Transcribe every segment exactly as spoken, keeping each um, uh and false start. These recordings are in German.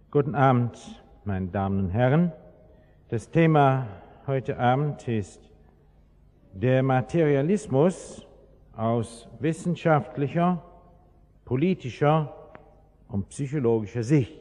Guten Abend, meine Damen und Herren. Das Thema heute Abend ist der Materialismus aus wissenschaftlicher, politischer und psychologischer Sicht.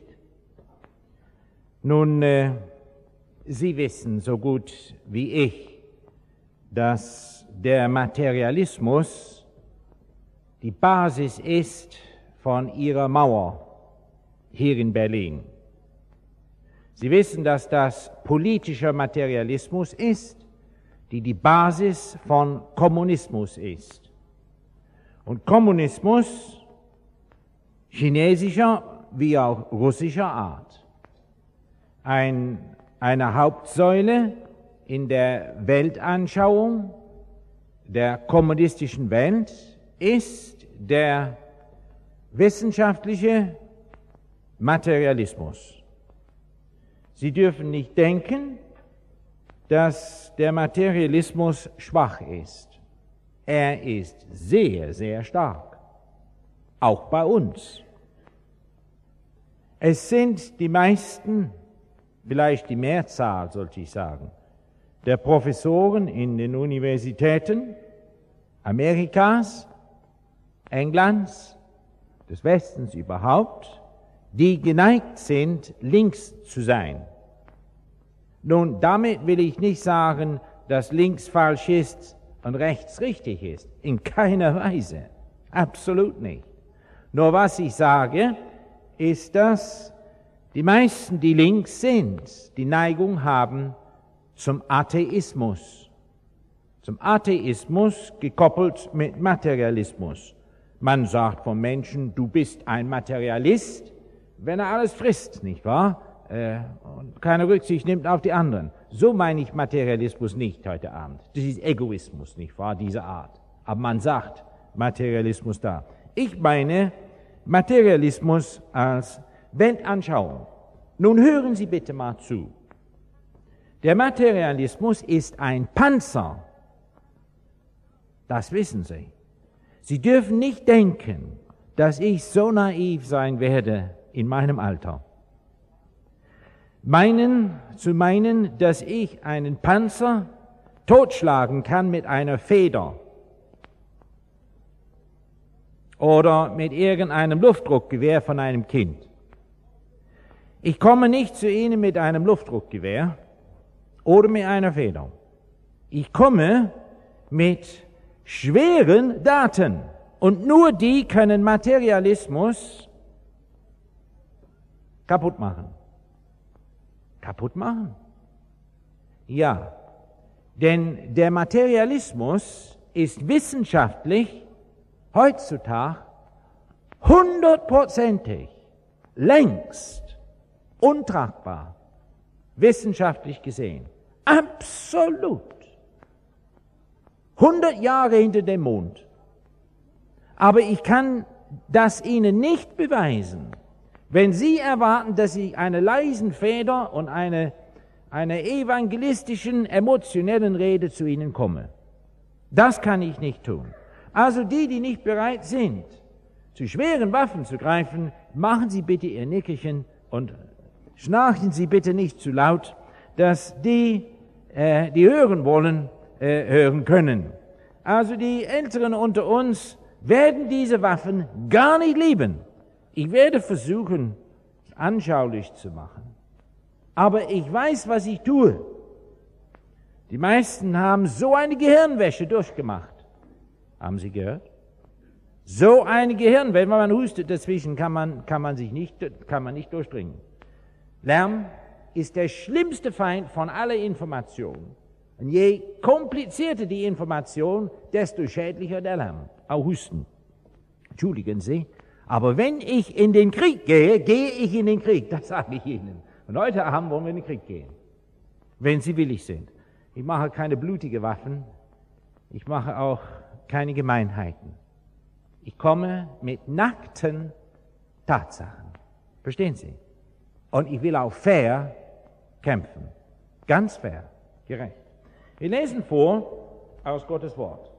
Nun, äh, Sie wissen so gut wie ich, dass der Materialismus die Basis ist von Ihrer Mauer hier in Berlin. Sie wissen, dass das politischer Materialismus ist, die die Basis von Kommunismus ist. Und Kommunismus chinesischer wie auch russischer Art. Ein, eine Hauptsäule in der Weltanschauung der kommunistischen Welt ist der wissenschaftliche Materialismus. Sie dürfen nicht denken, dass der Materialismus schwach ist. Er ist sehr, sehr stark, auch bei uns. Es sind die meisten, vielleicht die Mehrzahl, sollte ich sagen, der Professoren in den Universitäten Amerikas, Englands, des Westens überhaupt, die geneigt sind, links zu sein. Nun, damit will ich nicht sagen, dass links falsch ist und rechts richtig ist. In keiner Weise. Absolut nicht. Nur was ich sage, ist, dass die meisten, die links sind, die Neigung haben zum Atheismus. Zum Atheismus gekoppelt mit Materialismus. Man sagt vom Menschen, du bist ein Materialist, wenn er alles frisst, nicht wahr? Äh, und keine Rücksicht nimmt auf die anderen. So meine ich Materialismus nicht heute Abend. Das ist Egoismus, nicht wahr, diese Art. Aber man sagt Materialismus da. Ich meine Materialismus als Weltanschauung. Nun hören Sie bitte mal zu. Der Materialismus ist ein Panzer. Das wissen Sie. Sie dürfen nicht denken, dass ich so naiv sein werde in meinem Alter. Meinen, zu meinen, dass ich einen Panzer totschlagen kann mit einer Feder oder mit irgendeinem Luftdruckgewehr von einem Kind. Ich komme nicht zu Ihnen mit einem Luftdruckgewehr oder mit einer Feder. Ich komme mit schweren Daten und nur die können Materialismus kaputt machen. Kaputt machen? Ja, denn der Materialismus ist wissenschaftlich heutzutage hundertprozentig längst untragbar, wissenschaftlich gesehen. Absolut. Hundert Jahre hinter dem Mond. Aber ich kann das Ihnen nicht beweisen. Wenn Sie erwarten, dass ich eine leisen Feder und eine, eine evangelistischen, emotionellen Rede zu Ihnen komme. Das kann ich nicht tun. Also die, die nicht bereit sind, zu schweren Waffen zu greifen, machen Sie bitte Ihr Nickerchen und schnarchen Sie bitte nicht zu laut, dass die, äh, die hören wollen, äh, hören können. Also die Älteren unter uns werden diese Waffen gar nicht lieben. Ich werde versuchen, es anschaulich zu machen. Aber ich weiß, was ich tue. Die meisten haben so eine Gehirnwäsche durchgemacht. Haben Sie gehört? So eine Gehirnwäsche. Wenn man hustet dazwischen, kann man, kann man sich nicht, kann man nicht durchdringen. Lärm ist der schlimmste Feind von aller Information. Und je komplizierter die Information, desto schädlicher der Lärm. Auch Husten. Entschuldigen Sie. Aber wenn ich in den Krieg gehe, gehe ich in den Krieg, das sage ich Ihnen. Und heute Abend wollen wir in den Krieg gehen, wenn Sie willig sind. Ich mache keine blutigen Waffen, ich mache auch keine Gemeinheiten. Ich komme mit nackten Tatsachen. Verstehen Sie? Und ich will auch fair kämpfen. Ganz fair, gerecht. Wir lesen vor aus Gottes Wort.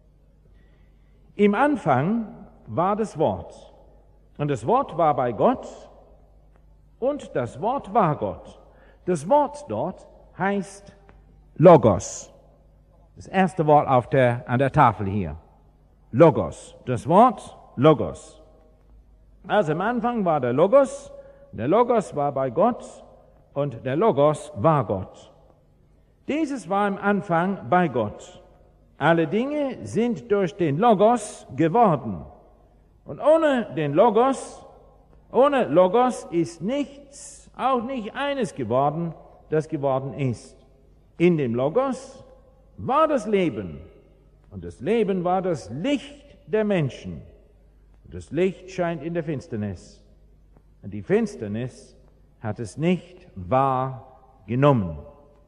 Im Anfang war das Wort. Und das Wort war bei Gott Und das Wort war Gott. Das Wort dort heißt Logos. Das erste Wort auf der, an der Tafel hier. Logos. Das Wort Logos. Also am Anfang war der Logos. Der Logos war bei Gott und der Logos war Gott. Dieses war am Anfang bei Gott. Alle Dinge sind durch den Logos geworden. Und ohne den Logos, ohne Logos ist nichts, auch nicht eines geworden, das geworden ist. In dem Logos war das Leben. Und das Leben war das Licht der Menschen. Und das Licht scheint in der Finsternis. Und die Finsternis hat es nicht wahrgenommen.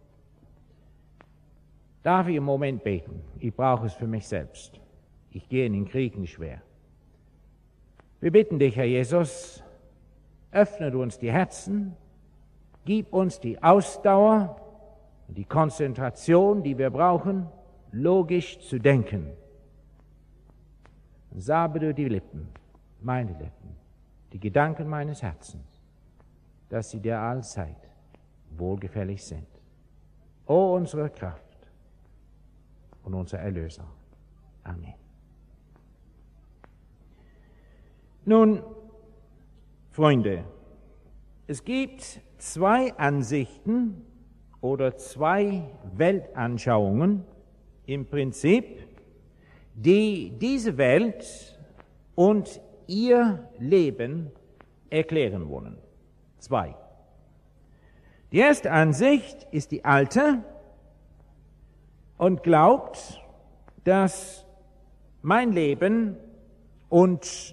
Darf ich einen Moment beten? Ich brauche es für mich selbst. Ich gehe in den Krieg nicht schwer. Wir bitten dich, Herr Jesus, öffne du uns die Herzen, gib uns die Ausdauer und die Konzentration, die wir brauchen, logisch zu denken. Und salbe du die Lippen, meine Lippen, die Gedanken meines Herzens, dass sie dir allzeit wohlgefällig sind. O unsere Kraft und unser Erlöser. Amen. Nun, Freunde, es gibt zwei Ansichten oder zwei Weltanschauungen im Prinzip, die diese Welt und ihr Leben erklären wollen. Zwei. Die erste Ansicht ist die alte und glaubt, dass mein Leben und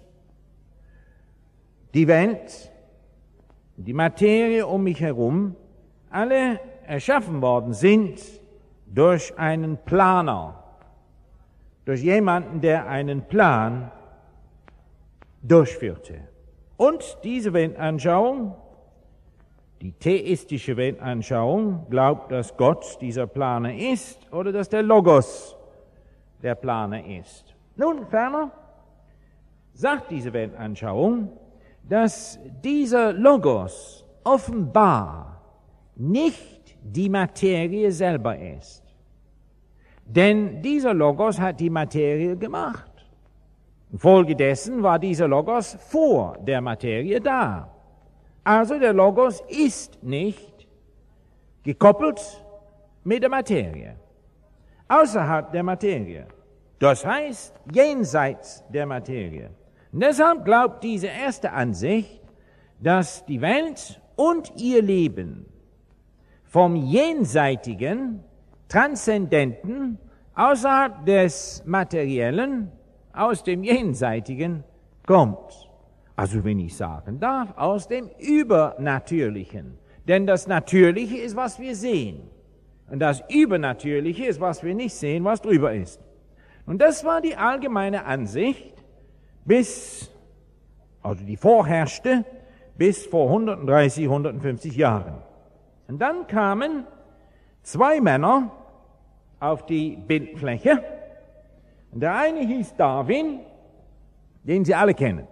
die Welt, die Materie um mich herum, alle erschaffen worden sind durch einen Planer, durch jemanden, der einen Plan durchführte. Und diese Weltanschauung, die theistische Weltanschauung, glaubt, dass Gott dieser Planer ist oder dass der Logos der Planer ist. Nun, ferner sagt diese Weltanschauung, dass dieser Logos offenbar nicht die Materie selber ist. Denn dieser Logos hat die Materie gemacht. Infolgedessen war dieser Logos vor der Materie da. Also der Logos ist nicht gekoppelt mit der Materie, außerhalb der Materie. Das heißt, jenseits der Materie. Und deshalb glaubt diese erste Ansicht, dass die Welt und ihr Leben vom Jenseitigen, Transzendenten, außerhalb des Materiellen, aus dem Jenseitigen kommt. Also wenn ich sagen darf, aus dem Übernatürlichen. Denn das Natürliche ist, was wir sehen. Und das Übernatürliche ist, was wir nicht sehen, was drüber ist. Und das war die allgemeine Ansicht, bis, also die vorherrschte, bis vor hundertdreißig, hundertfünfzig Jahren. Und dann kamen zwei Männer auf die Bildfläche. Und der eine hieß Darwin, den Sie alle kennen.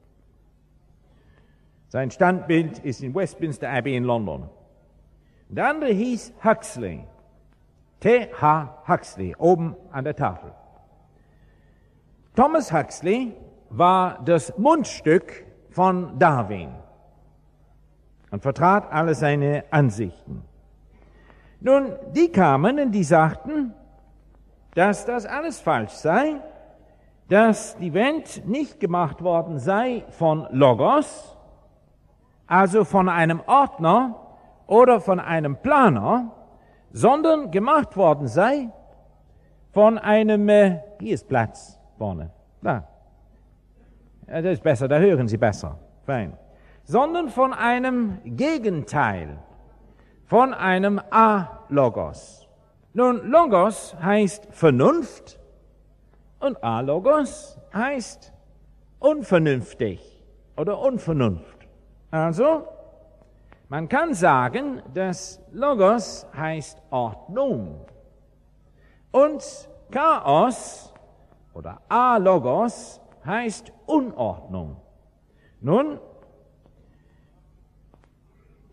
Sein Standbild ist in Westminster Abbey in London. Und der andere hieß Huxley, T H Huxley, oben an der Tafel. Thomas Huxley war das Mundstück von Darwin und vertrat alle seine Ansichten. Nun, die kamen und die sagten, dass das alles falsch sei, dass die Welt nicht gemacht worden sei von Logos, also von einem Ordner oder von einem Planer, sondern gemacht worden sei von einem, äh, hier ist Platz vorne, da. Ja, das ist besser, da hören Sie besser, fein. Sondern von einem Gegenteil, von einem A-Logos. Nun, Logos heißt Vernunft und A-Logos heißt unvernünftig oder Unvernunft. Also, man kann sagen, dass Logos heißt Ordnung und Chaos oder A-Logos heißt Unordnung. Nun,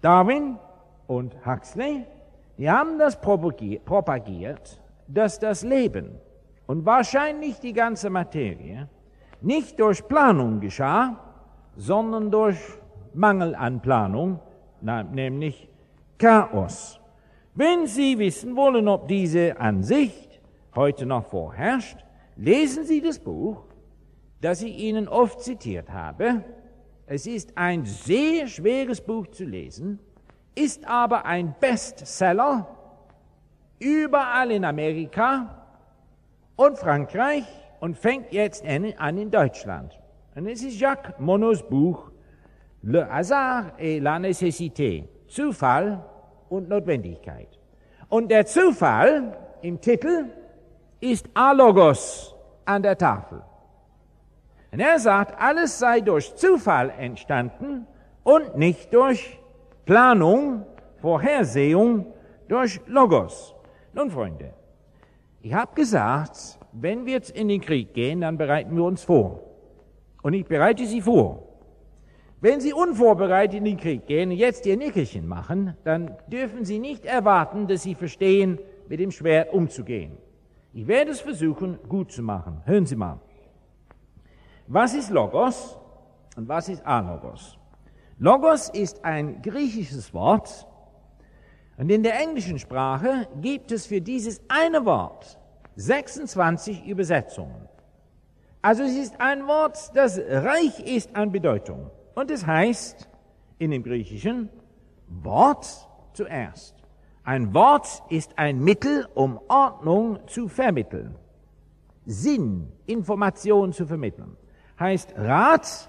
Darwin und Huxley, die haben das propagiert, dass das Leben und wahrscheinlich die ganze Materie nicht durch Planung geschah, sondern durch Mangel an Planung, nämlich Chaos. Wenn Sie wissen wollen, ob diese Ansicht heute noch vorherrscht, lesen Sie das Buch, das ich Ihnen oft zitiert habe. Es ist ein sehr schweres Buch zu lesen, ist aber ein Bestseller überall in Amerika und Frankreich und fängt jetzt an in Deutschland. Und es ist Jacques Monod's Buch Le hasard et la nécessité, Zufall und Notwendigkeit. Und der Zufall im Titel ist Alogos an der Tafel. Und er sagt, alles sei durch Zufall entstanden und nicht durch Planung, Vorhersehung, durch Logos. Nun, Freunde, ich habe gesagt, wenn wir jetzt in den Krieg gehen, dann bereiten wir uns vor. Und ich bereite Sie vor. Wenn Sie unvorbereitet in den Krieg gehen und jetzt Ihr Nickerchen machen, dann dürfen Sie nicht erwarten, dass Sie verstehen, mit dem Schwert umzugehen. Ich werde es versuchen, gut zu machen. Hören Sie mal. Was ist Logos und was ist Alogos? Logos ist ein griechisches Wort und in der englischen Sprache gibt es für dieses eine Wort sechsundzwanzig Übersetzungen. Also es ist ein Wort, das reich ist an Bedeutung. Und es heißt in dem Griechischen Wort zuerst. Ein Wort ist ein Mittel, um Ordnung zu vermitteln. Sinn, Information zu vermitteln. Heißt Rat,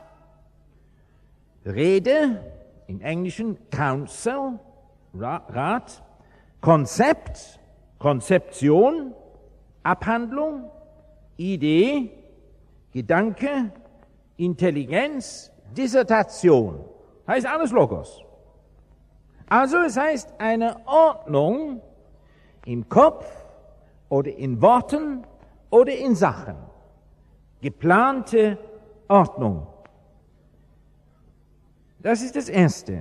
Rede, im Englischen Counsel, Rat, Konzept, Konzeption, Abhandlung, Idee, Gedanke, Intelligenz, Dissertation. Heißt alles Logos. Also es heißt eine Ordnung im Kopf oder in Worten oder in Sachen. Geplante Ordnung. Das ist das Erste.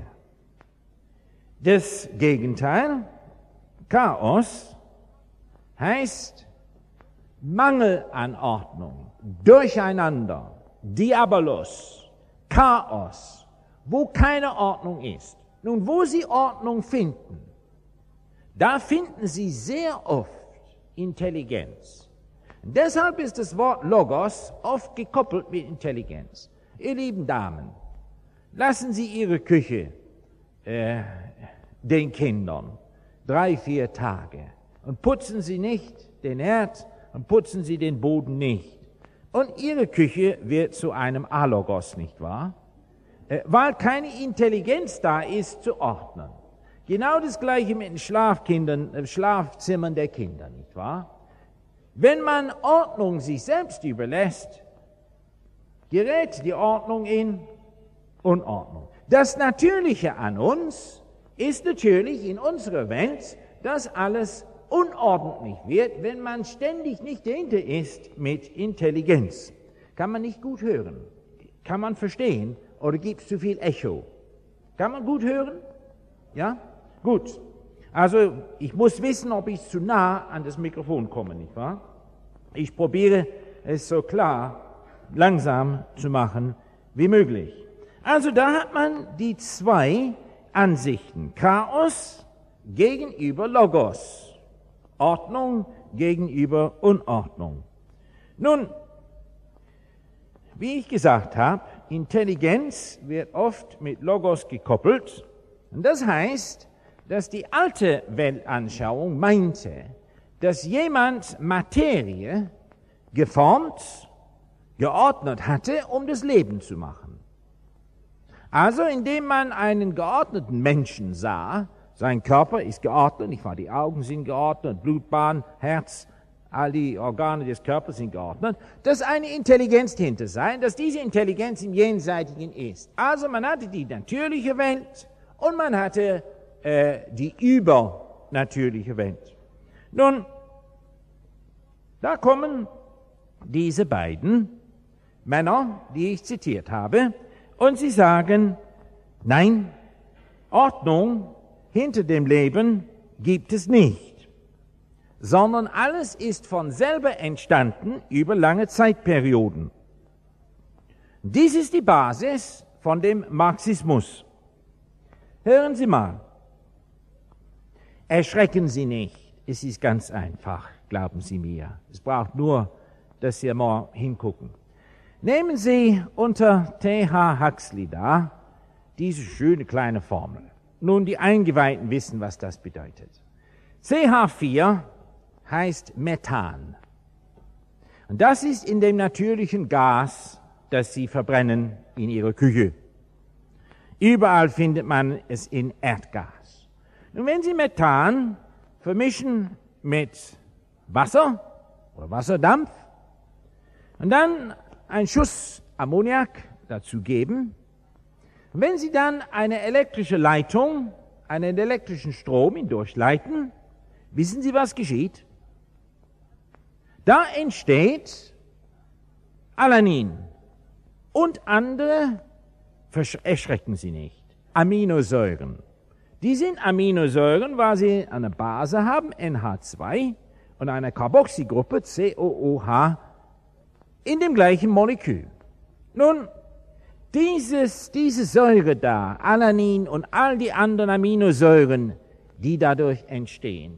Das Gegenteil, Chaos, heißt Mangel an Ordnung, Durcheinander, Diabolos, Chaos, wo keine Ordnung ist. Nun, wo Sie Ordnung finden, da finden Sie sehr oft Intelligenz. Und deshalb ist das Wort Logos oft gekoppelt mit Intelligenz. Ihr lieben Damen, lassen Sie Ihre Küche äh, den Kindern drei, vier Tage und putzen Sie nicht den Herd und putzen Sie den Boden nicht. Und Ihre Küche wird zu einem Alogos, nicht wahr? Äh, weil keine Intelligenz da ist, zu ordnen. Genau das Gleiche mit den Schlafkindern, äh, Schlafzimmern der Kinder, nicht wahr? Wenn man Ordnung sich selbst überlässt, gerät die Ordnung in Unordnung. Das Natürliche an uns ist natürlich in unserer Welt, dass alles unordentlich wird, wenn man ständig nicht dahinter ist mit Intelligenz. Kann man nicht gut hören? Kann man verstehen? Oder gibt es zu viel Echo? Kann man gut hören? Ja? Gut. Also, ich muss wissen, ob ich zu nah an das Mikrofon komme, nicht wahr? Ich probiere es so klar, langsam zu machen wie möglich. Also, da hat man die zwei Ansichten. Chaos gegenüber Logos. Ordnung gegenüber Unordnung. Nun, wie ich gesagt habe, Intelligenz wird oft mit Logos gekoppelt. Und das heißt, dass die alte Weltanschauung meinte, dass jemand Materie geformt, geordnet hatte, um das Leben zu machen. Also indem man einen geordneten Menschen sah, sein Körper ist geordnet, nicht wahr? Die Augen sind geordnet, Blutbahn, Herz, all die Organe des Körpers sind geordnet, dass eine Intelligenz dahinter sei, dass diese Intelligenz im Jenseitigen ist. Also man hatte die natürliche Welt und man hatte äh, die übernatürliche Welt. Nun, da kommen diese beiden Männer, die ich zitiert habe, und sie sagen, nein, Ordnung hinter dem Leben gibt es nicht, sondern alles ist von selber entstanden über lange Zeitperioden. Dies ist die Basis von dem Marxismus. Hören Sie mal. Erschrecken Sie nicht. Es ist ganz einfach, glauben Sie mir. Es braucht nur, dass Sie mal hingucken. Nehmen Sie unter T H Huxley da diese schöne kleine Formel. Nun, die Eingeweihten wissen, was das bedeutet. C H vier heißt Methan. Und das ist in dem natürlichen Gas, das Sie verbrennen in Ihrer Küche. Überall findet man es in Erdgas. Und wenn Sie Methan vermischen mit Wasser oder Wasserdampf und dann einen Schuss Ammoniak dazu geben, und wenn Sie dann eine elektrische Leitung, einen elektrischen Strom hindurchleiten, wissen Sie, was geschieht? Da entsteht Alanin und andere, erschrecken Sie nicht, Aminosäuren. Die sind Aminosäuren, weil sie eine Base haben, N H zwei, und eine Carboxygruppe, C O O H, in dem gleichen Molekül. Nun, dieses, diese Säure da, Alanin und all die anderen Aminosäuren, die dadurch entstehen,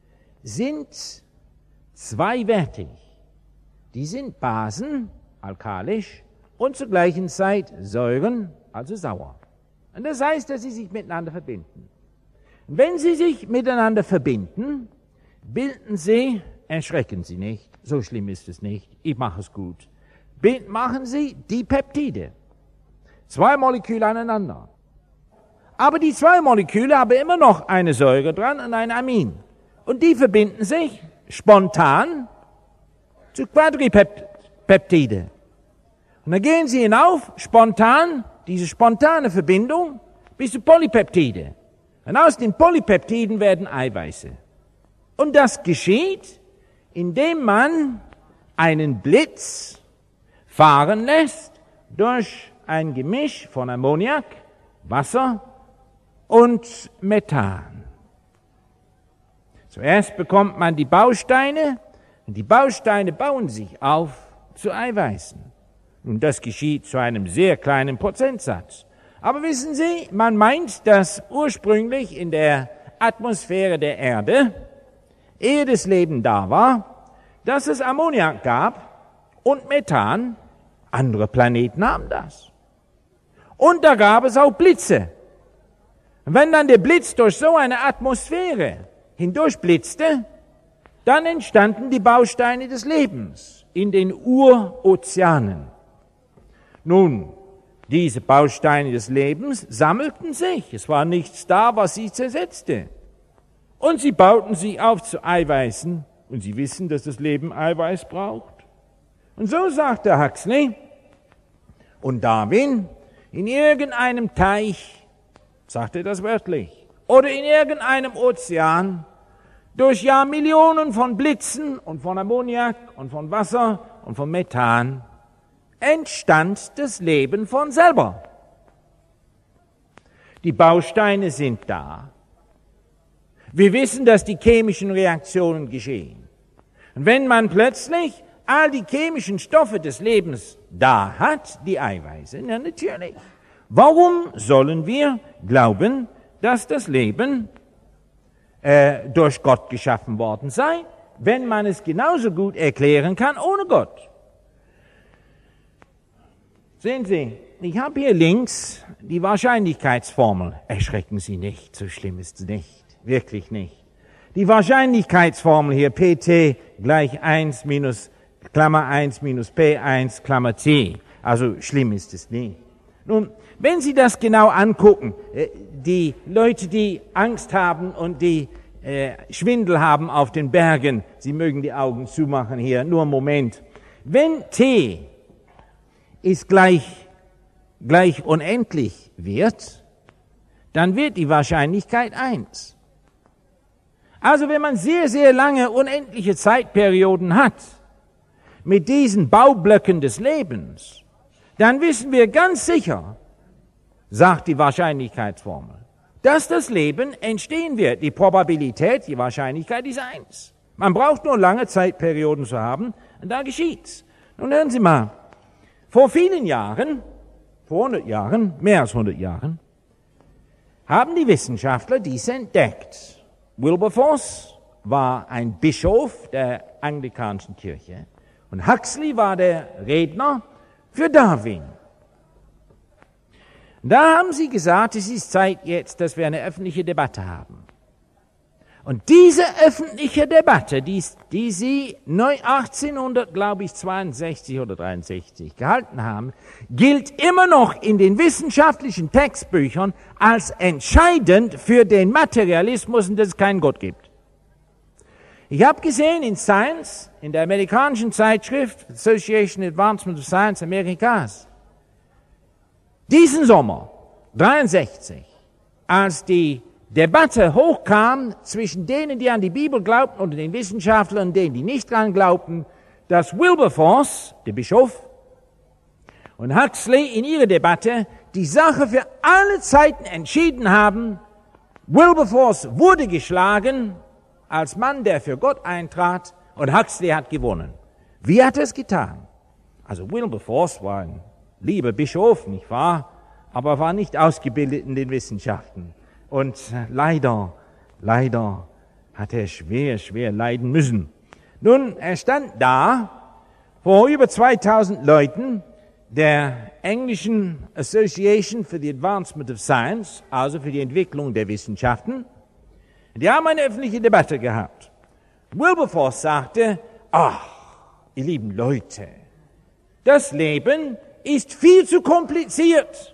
sind zweiwertig. Die sind Basen, alkalisch, und zur gleichen Zeit Säuren, also sauer. Und das heißt, dass sie sich miteinander verbinden. Und wenn sie sich miteinander verbinden, bilden sie, erschrecken Sie nicht, so schlimm ist es nicht, ich mache es gut, Bild machen sie die Peptide. Zwei Moleküle aneinander. Aber die zwei Moleküle haben immer noch eine Säure dran und ein Amin. Und die verbinden sich spontan zu Quadripeptide. Und dann gehen sie hinauf, spontan, diese spontane Verbindung, bis zu Polypeptide. Und aus den Polypeptiden werden Eiweiße. Und das geschieht, indem man einen Blitz fahren lässt durch ein Gemisch von Ammoniak, Wasser und Methan. Zuerst bekommt man die Bausteine, und die Bausteine bauen sich auf zu Eiweißen. Und das geschieht zu einem sehr kleinen Prozentsatz. Aber wissen Sie, man meint, dass ursprünglich in der Atmosphäre der Erde, ehe das Leben da war, dass es Ammoniak gab und Methan. Andere Planeten haben das. Und da gab es auch Blitze. Und wenn dann der Blitz durch so eine Atmosphäre hindurchblitzte, dann entstanden die Bausteine des Lebens in den Urozeanen. Nun, diese Bausteine des Lebens sammelten sich. Es war nichts da, was sie zersetzte. Und sie bauten sich auf zu Eiweißen. Und Sie wissen, dass das Leben Eiweiß braucht. Und so sagte Huxley und Darwin, in irgendeinem Teich, sagt er das wörtlich, oder in irgendeinem Ozean, durch Jahrmillionen von Blitzen und von Ammoniak und von Wasser und von Methan, entstand das Leben von selber. Die Bausteine sind da. Wir wissen, dass die chemischen Reaktionen geschehen. Und wenn man plötzlich all die chemischen Stoffe des Lebens da hat, die Eiweiße, ja natürlich. Warum sollen wir glauben, dass das Leben äh, durch Gott geschaffen worden sei, wenn man es genauso gut erklären kann ohne Gott? Sehen Sie, ich habe hier links die Wahrscheinlichkeitsformel. Erschrecken Sie nicht, so schlimm ist es nicht, wirklich nicht. Die Wahrscheinlichkeitsformel hier, P T gleich eins minus Klammer eins minus P eins Klammer T. Also schlimm ist es nicht. Nun, wenn Sie das genau angucken, die Leute, die Angst haben und die äh, Schwindel haben auf den Bergen, Sie mögen die Augen zumachen hier, nur einen Moment. Wenn T ist gleich, gleich unendlich wird, dann wird die Wahrscheinlichkeit eins. Also wenn man sehr, sehr lange unendliche Zeitperioden hat, mit diesen Baublöcken des Lebens, dann wissen wir ganz sicher, sagt die Wahrscheinlichkeitsformel, dass das Leben entstehen wird. Die Probabilität, die Wahrscheinlichkeit ist eins. Man braucht nur lange Zeitperioden zu haben, und da geschieht's. Nun hören Sie mal, vor vielen Jahren, vor hundert Jahren, mehr als hundert Jahren, haben die Wissenschaftler dies entdeckt. Wilberforce war ein Bischof der anglikanischen Kirche und Huxley war der Redner für Darwin. Da haben sie gesagt, es ist Zeit jetzt, dass wir eine öffentliche Debatte haben. Und diese öffentliche Debatte, die, die sie achtzehnhundert, glaube ich, zweiundsechzig oder dreiundsechzig gehalten haben, gilt immer noch in den wissenschaftlichen Textbüchern als entscheidend für den Materialismus und dass es keinen Gott gibt. Ich habe gesehen in Science, in der amerikanischen Zeitschrift Association Advancement of Science Americas, diesen Sommer, dreiundsechzig, als die Debatte hochkam zwischen denen, die an die Bibel glaubten und den Wissenschaftlern und denen, die nicht daran glaubten, dass Wilberforce, der Bischof, und Huxley in ihrer Debatte die Sache für alle Zeiten entschieden haben. Wilberforce wurde geschlagen als Mann, der für Gott eintrat, und Huxley hat gewonnen. Wie hat er es getan? Also Wilberforce war ein lieber Bischof, nicht wahr? Aber war nicht ausgebildet in den Wissenschaften. Und leider, leider hat er schwer, schwer leiden müssen. Nun, er stand da vor über zweitausend Leuten der englischen Association for the Advancement of Science, also für die Entwicklung der Wissenschaften. Die haben eine öffentliche Debatte gehabt. Wilberforce sagte, ach, ihr lieben Leute, das Leben ist viel zu kompliziert,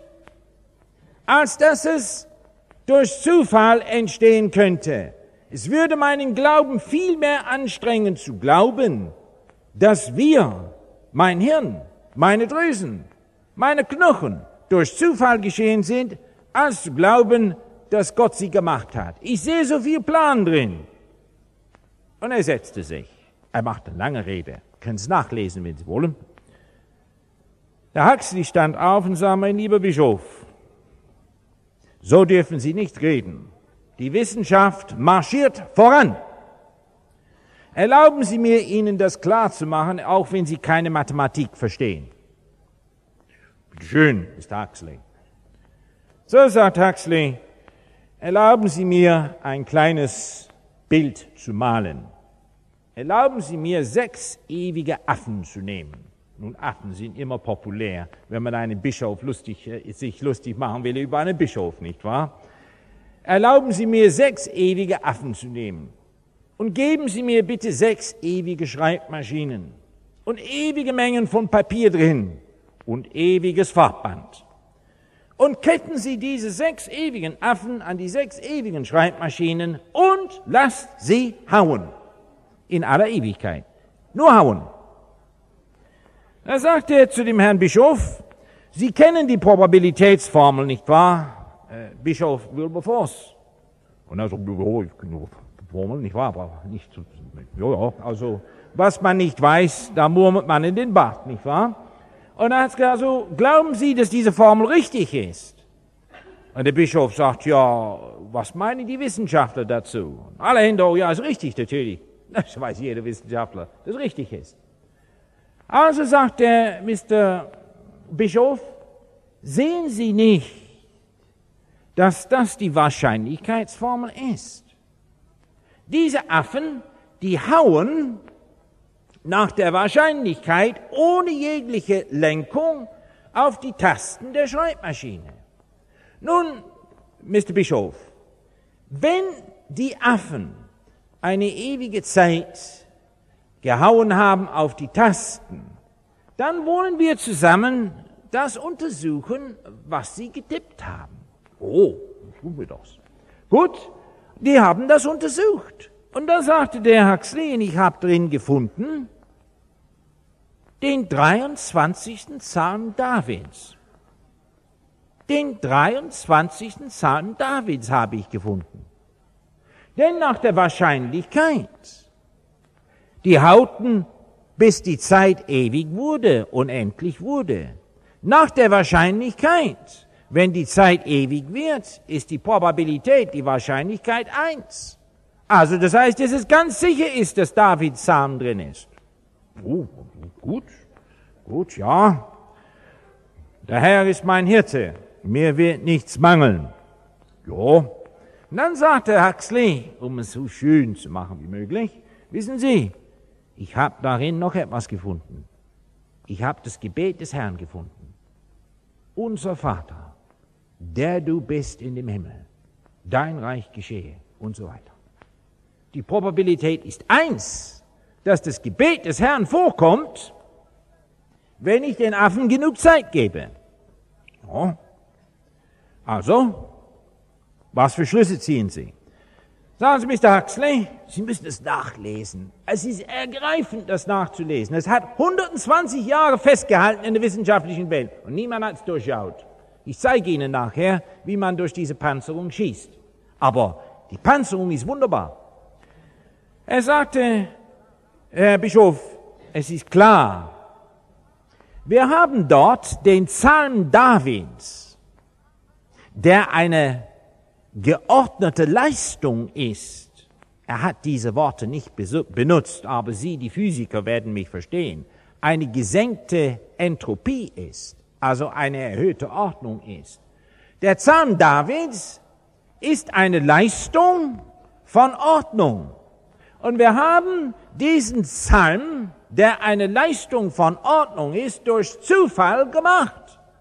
als dass es durch Zufall entstehen könnte. Es würde meinen Glauben viel mehr anstrengen zu glauben, dass wir, mein Hirn, meine Drüsen, meine Knochen durch Zufall geschehen sind, als zu glauben, dass Gott sie gemacht hat. Ich sehe so viel Plan drin. Und er setzte sich. Er machte eine lange Rede. Können Sie nachlesen, wenn Sie wollen. Der Huxley stand auf und sagte, mein lieber Bischof, so dürfen Sie nicht reden. Die Wissenschaft marschiert voran. Erlauben Sie mir, Ihnen das klar zu machen, auch wenn Sie keine Mathematik verstehen. Bitte schön, Mister Huxley. So sagt Huxley, erlauben Sie mir, ein kleines Bild zu malen. Erlauben Sie mir, sechs ewige Affen zu nehmen. Nun, Affen sind immer populär, wenn man einen Bischof lustig, äh, sich lustig machen will über einen Bischof, nicht wahr? Erlauben Sie mir, sechs ewige Affen zu nehmen. Und geben Sie mir bitte sechs ewige Schreibmaschinen und ewige Mengen von Papier drin und ewiges Farbband. Und ketten Sie diese sechs ewigen Affen an die sechs ewigen Schreibmaschinen und lasst sie hauen. In aller Ewigkeit. Nur hauen. Da sagte er zu dem Herrn Bischof, Sie kennen die Probabilitätsformel, nicht wahr, äh, Bischof Wilberforce? Und er so, ja, ich kenne die Formel, nicht wahr, aber nicht, ja, ja, also, was man nicht weiß, da murmelt man in den Bart, nicht wahr? Und er hat gesagt, also, glauben Sie, dass diese Formel richtig ist? Und der Bischof sagt, ja, was meinen die Wissenschaftler dazu? Alle Hände, oh ja, ist richtig, natürlich. Das weiß jeder Wissenschaftler, dass es richtig ist. Also sagt der Mister Bischof, sehen Sie nicht, dass das die Wahrscheinlichkeitsformel ist? Diese Affen, die hauen nach der Wahrscheinlichkeit ohne jegliche Lenkung auf die Tasten der Schreibmaschine. Nun, Mister Bischof, wenn die Affen eine ewige Zeit gehauen haben auf die Tasten, dann wollen wir zusammen das untersuchen, was sie getippt haben. Oh, tun wir das. Gut, die haben das untersucht. Und da sagte der Huxley, und ich habe drin gefunden, den dreiundzwanzigsten Psalm Davids. Den dreiundzwanzigsten Psalm Davids habe ich gefunden. Denn nach der Wahrscheinlichkeit, die hauten, bis die Zeit ewig wurde, unendlich wurde. Nach der Wahrscheinlichkeit Wenn die Zeit ewig wird, ist die Probabilität, die Wahrscheinlichkeit eins. Also das heißt, dass es ganz sicher ist, dass Davids Psalm drin ist. Oh, gut, gut, ja. Der Herr ist mein Hirte, mir wird nichts mangeln. Ja. Und dann sagte Huxley, um es so schön zu machen wie möglich, wissen Sie, ich habe darin noch etwas gefunden. Ich habe das Gebet des Herrn gefunden. Unser Vater, der du bist in dem Himmel, dein Reich geschehe und so weiter. Die Probabilität ist eins, dass das Gebet des Herrn vorkommt, wenn ich den Affen genug Zeit gebe. Ja. Also, was für Schlüsse ziehen Sie? Sagen Sie, Mister Huxley, Sie müssen es nachlesen. Es ist ergreifend, das nachzulesen. Es hat hundertzwanzig Jahre festgehalten in der wissenschaftlichen Welt und niemand hat es durchschaut. Ich zeige Ihnen nachher, wie man durch diese Panzerung schießt. Aber die Panzerung ist wunderbar. Er sagte, Herr Bischof, es ist klar, wir haben dort den Psalm Davids, der eine geordnete Leistung ist. Er hat diese Worte nicht benutzt, aber Sie, die Physiker, werden mich verstehen. Eine gesenkte Entropie ist, also eine erhöhte Ordnung ist. Der Psalm Davids ist eine Leistung von Ordnung. Und wir haben diesen Psalm, der eine Leistung von Ordnung ist, durch Zufall gemacht.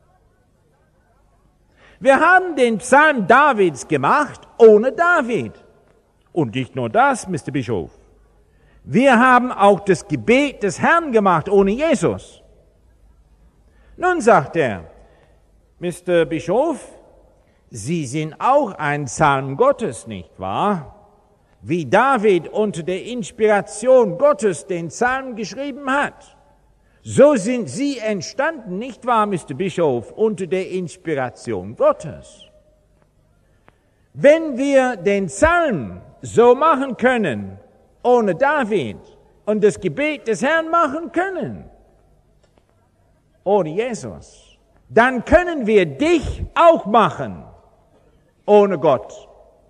Wir haben den Psalm Davids gemacht ohne David. Und nicht nur das, Mister Bischof. Wir haben auch das Gebet des Herrn gemacht ohne Jesus. Nun sagt er, Mister Bischof, Sie sind auch ein Psalm Gottes, nicht wahr? Wie David unter der Inspiration Gottes den Psalm geschrieben hat. So sind Sie entstanden, nicht wahr, Mister Bischof, unter der Inspiration Gottes. Wenn wir den Psalm so machen können, ohne David, und das Gebet des Herrn machen können, ohne Jesus, dann können wir dich auch machen, ohne Gott.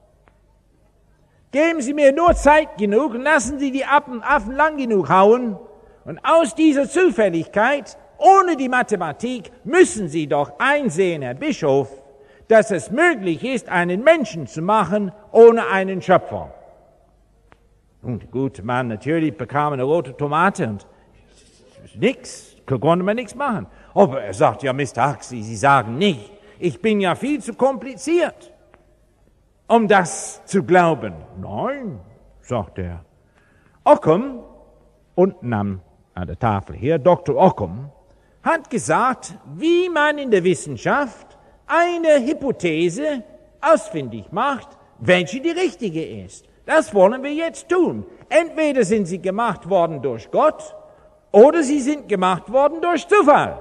Geben Sie mir nur Zeit genug und lassen Sie die Affen, Affen lang genug hauen, und aus dieser Zufälligkeit, ohne die Mathematik, müssen Sie doch einsehen, Herr Bischof, dass es möglich ist, einen Menschen zu machen ohne einen Schöpfer. Und der gute Mann natürlich bekam eine rote Tomate und nix, konnte man nichts machen. Aber er sagt, ja, Mister Huxley, Sie sagen nicht, ich bin ja viel zu kompliziert, um das zu glauben. Nein, sagt er. Occam, unten am an der Tafel hier, Doktor Occam, hat gesagt, wie man in der Wissenschaft eine Hypothese ausfindig macht, welche die richtige ist. Das wollen wir jetzt tun. Entweder sind sie gemacht worden durch Gott oder sie sind gemacht worden durch Zufall.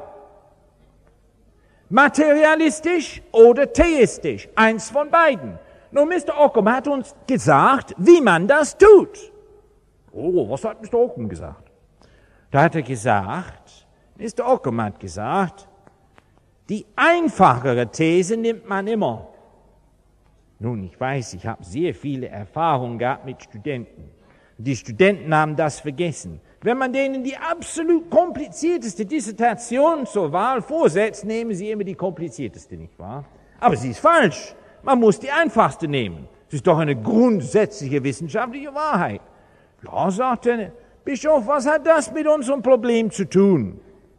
Materialistisch oder theistisch, eins von beiden. Nun, Mister Occam hat uns gesagt, wie man das tut. Oh, was hat Mister Occam gesagt? Da hat er gesagt, Mister Occam hat gesagt, die einfachere These nimmt man immer. Nun, ich weiß, ich habe sehr viele Erfahrungen gehabt mit Studenten. Die Studenten haben das vergessen. Wenn man denen die absolut komplizierteste Dissertation zur Wahl vorsetzt, nehmen sie immer die komplizierteste, nicht wahr? Aber sie ist falsch. Man muss die einfachste nehmen. Es ist doch eine grundsätzliche wissenschaftliche Wahrheit. Ja, sagt er, Bischof, was hat das mit unserem Problem zu tun?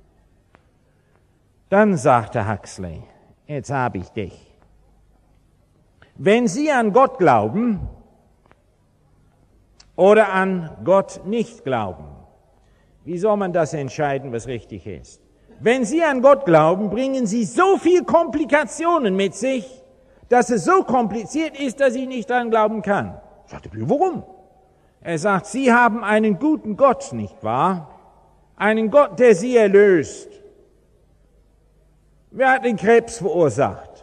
Dann sagte Huxley, jetzt habe ich dich. Wenn Sie an Gott glauben oder an Gott nicht glauben, wie soll man das entscheiden, was richtig ist? Wenn Sie an Gott glauben, bringen Sie so viel Komplikationen mit sich, dass es so kompliziert ist, dass ich nicht daran glauben kann. Ich sagte, warum? Er sagt, Sie haben einen guten Gott, nicht wahr? Einen Gott, der Sie erlöst. Wer hat den Krebs verursacht?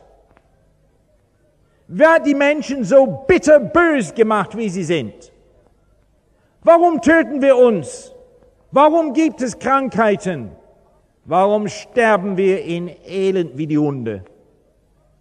Wer hat die Menschen so bitterbös gemacht, wie sie sind? Warum töten wir uns? Warum gibt es Krankheiten? Warum sterben wir in Elend wie die Hunde?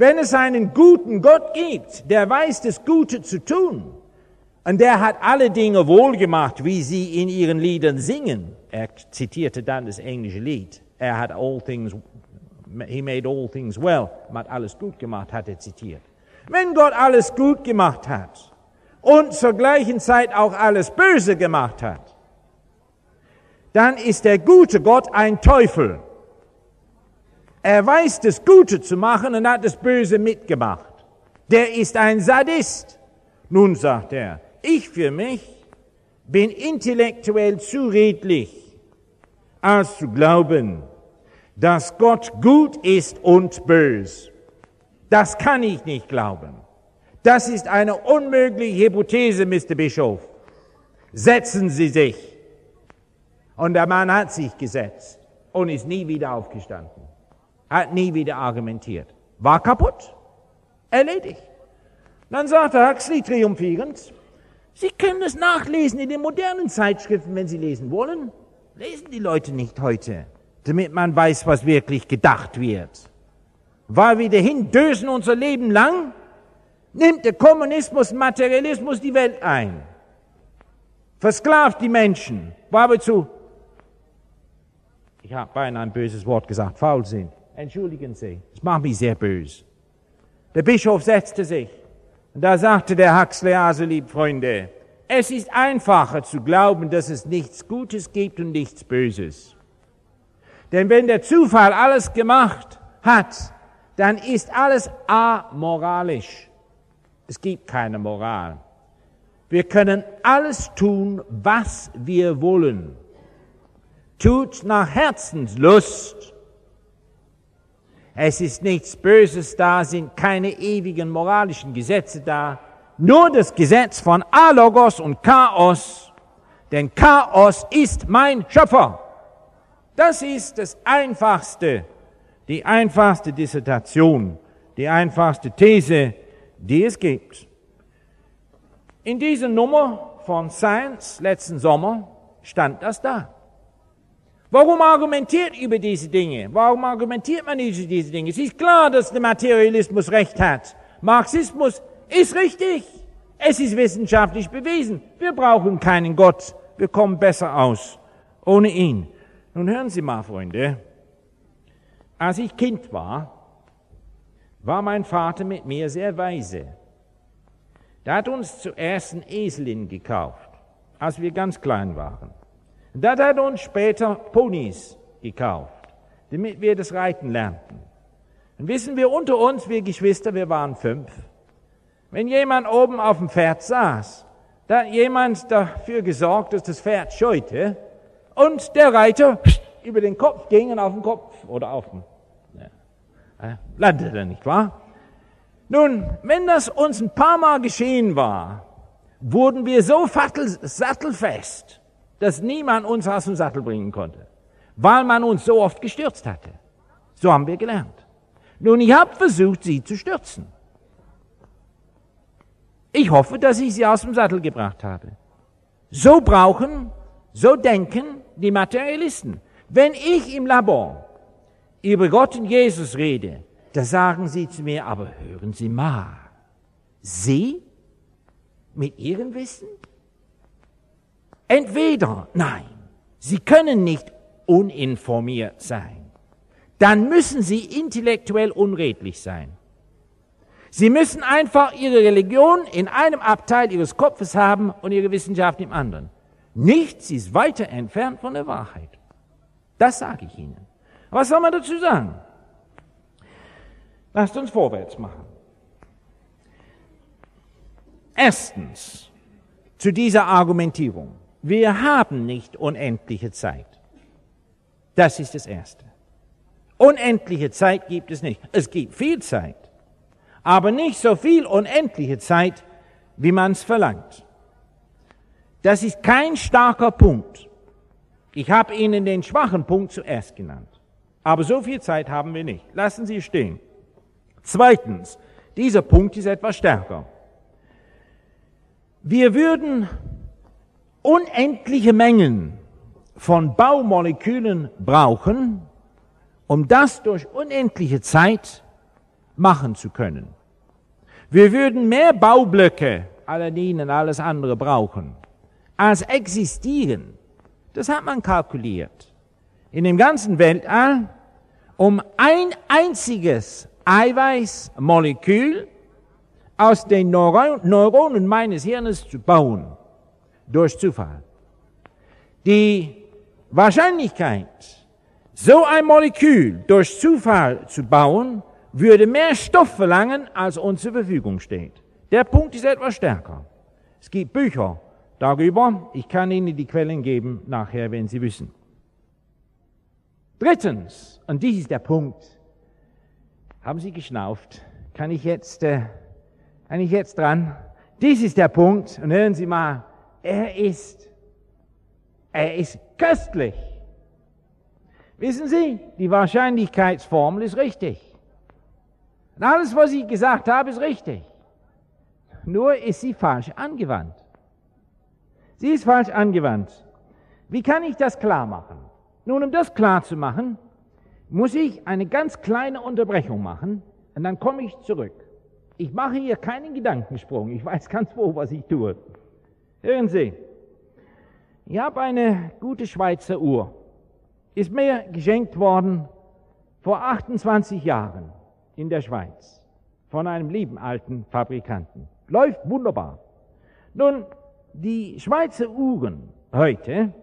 Wenn es einen guten Gott gibt, der weiß, das Gute zu tun, und der hat alle Dinge wohlgemacht, wie sie in ihren Liedern singen. Er zitierte dann das englische Lied. Er hat all things, he made all things well. Er hat alles gut gemacht, hat er zitiert. Wenn Gott alles gut gemacht hat und zur gleichen Zeit auch alles böse gemacht hat, dann ist der gute Gott ein Teufel. Er weiß, das Gute zu machen und hat das Böse mitgemacht. Der ist ein Sadist. Nun sagt er, ich für mich bin intellektuell zu redlich, als zu glauben, dass Gott gut ist und bös. Das kann ich nicht glauben. Das ist eine unmögliche Hypothese, Mister Bischof. Setzen Sie sich. Und der Mann hat sich gesetzt und ist nie wieder aufgestanden. Hat nie wieder argumentiert. War kaputt. Erledigt. Dann sagt der Huxley triumphierend, Sie können es nachlesen in den modernen Zeitschriften, wenn Sie lesen wollen. Lesen die Leute nicht heute, damit man weiß, was wirklich gedacht wird. Weil wir dahin dösen unser Leben lang, nimmt der Kommunismus, Materialismus die Welt ein. Versklavt die Menschen, weil wir zu, ich habe beinahe ein böses Wort gesagt, faul sind. Entschuldigen Sie, das macht mich sehr böse. Der Bischof setzte sich. Und da sagte der Huxley, also liebe Freunde, es ist einfacher zu glauben, dass es nichts Gutes gibt und nichts Böses. Denn wenn der Zufall alles gemacht hat, dann ist alles amoralisch. Es gibt keine Moral. Wir können alles tun, was wir wollen. Tut nach Herzenslust. Es ist nichts Böses da, sind keine ewigen moralischen Gesetze da, nur das Gesetz von Alogos und Chaos, denn Chaos ist mein Schöpfer. Das ist das einfachste, die einfachste Dissertation, die einfachste These, die es gibt. In dieser Nummer von Science letzten Sommer stand das da. Warum argumentiert über diese Dinge? Warum argumentiert man über diese Dinge? Es ist klar, dass der Materialismus recht hat. Marxismus ist richtig. Es ist wissenschaftlich bewiesen. Wir brauchen keinen Gott. Wir kommen besser aus ohne ihn. Nun hören Sie mal, Freunde. Als ich Kind war, war mein Vater mit mir sehr weise. Er hat uns zuerst einen Eselin gekauft, als wir ganz klein waren. Und dann hat er uns später Ponys gekauft, damit wir das Reiten lernten. Und wissen wir unter uns, wir Geschwister, wir waren fünf. Wenn jemand oben auf dem Pferd saß, da hat jemand dafür gesorgt, dass das Pferd scheute und der Reiter über den Kopf ging und auf den Kopf oder auf den, ja, landete, nicht wahr? Nun, wenn das uns ein paar Mal geschehen war, wurden wir so sattelfest, dass niemand uns aus dem Sattel bringen konnte, weil man uns so oft gestürzt hatte. So haben wir gelernt. Nun, ich habe versucht, sie zu stürzen. Ich hoffe, dass ich sie aus dem Sattel gebracht habe. So brauchen, so denken die Materialisten. Wenn ich im Labor über Gott und Jesus rede, da sagen sie zu mir, aber hören Sie mal, Sie mit Ihrem Wissen? Entweder, nein, Sie können nicht uninformiert sein. Dann müssen Sie intellektuell unredlich sein. Sie müssen einfach Ihre Religion in einem Abteil Ihres Kopfes haben und Ihre Wissenschaft im anderen. Nichts ist weiter entfernt von der Wahrheit. Das sage ich Ihnen. Was soll man dazu sagen? Lasst uns vorwärts machen. Erstens, zu dieser Argumentierung. Wir haben nicht unendliche Zeit. Das ist das Erste. Unendliche Zeit gibt es nicht. Es gibt viel Zeit, aber nicht so viel unendliche Zeit, wie man es verlangt. Das ist kein starker Punkt. Ich habe Ihnen den schwachen Punkt zuerst genannt. Aber so viel Zeit haben wir nicht. Lassen Sie es stehen. Zweitens, dieser Punkt ist etwas stärker. Wir würden unendliche Mengen von Baumolekülen brauchen, um das durch unendliche Zeit machen zu können. Wir würden mehr Baublöcke, Aladdin und alles andere brauchen, als existieren. Das hat man kalkuliert. In dem ganzen Weltall, um ein einziges Eiweißmolekül aus den Neuro- Neuronen meines Hirnes zu bauen, durch Zufall. Die Wahrscheinlichkeit, so ein Molekül durch Zufall zu bauen, würde mehr Stoff verlangen, als uns zur Verfügung steht. Der Punkt ist etwas stärker. Es gibt Bücher darüber. Ich kann Ihnen die Quellen geben nachher, wenn Sie wissen. Drittens, und dies ist der Punkt, haben Sie geschnauft? Kann ich jetzt, äh, kann ich jetzt dran? Dies ist der Punkt, und hören Sie mal, er ist, er ist köstlich. Wissen Sie, die Wahrscheinlichkeitsformel ist richtig. Und alles, was ich gesagt habe, ist richtig. Nur ist sie falsch angewandt. Sie ist falsch angewandt. Wie kann ich das klar machen? Nun, um das klar zu machen, muss ich eine ganz kleine Unterbrechung machen und dann komme ich zurück. Ich mache hier keinen Gedankensprung. Ich weiß ganz wohl, was ich tue. Hören Sie, ich habe eine gute Schweizer Uhr. Ist mir geschenkt worden vor achtundzwanzig Jahren in der Schweiz von einem lieben alten Fabrikanten. Läuft wunderbar. Nun, die Schweizer Uhren heute,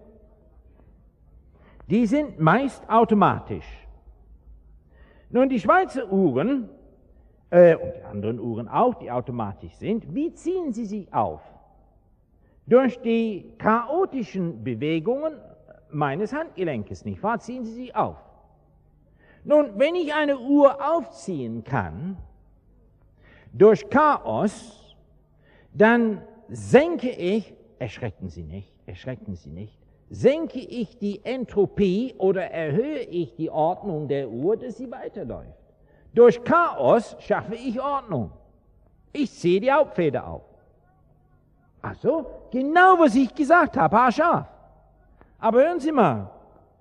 die sind meist automatisch. Nun, die Schweizer Uhren, äh, und die anderen Uhren auch, die automatisch sind, wie ziehen sie sich auf? Durch die chaotischen Bewegungen meines Handgelenkes, nicht wahr? Ziehen sie sich auf. Nun, wenn ich eine Uhr aufziehen kann, durch Chaos, dann senke ich, erschrecken Sie nicht, erschrecken Sie nicht, senke ich die Entropie oder erhöhe ich die Ordnung der Uhr, dass sie weiterläuft. Durch Chaos schaffe ich Ordnung. Ich ziehe die Hauptfeder auf. Ach so, genau was ich gesagt habe, haarscharf. Aber hören Sie mal,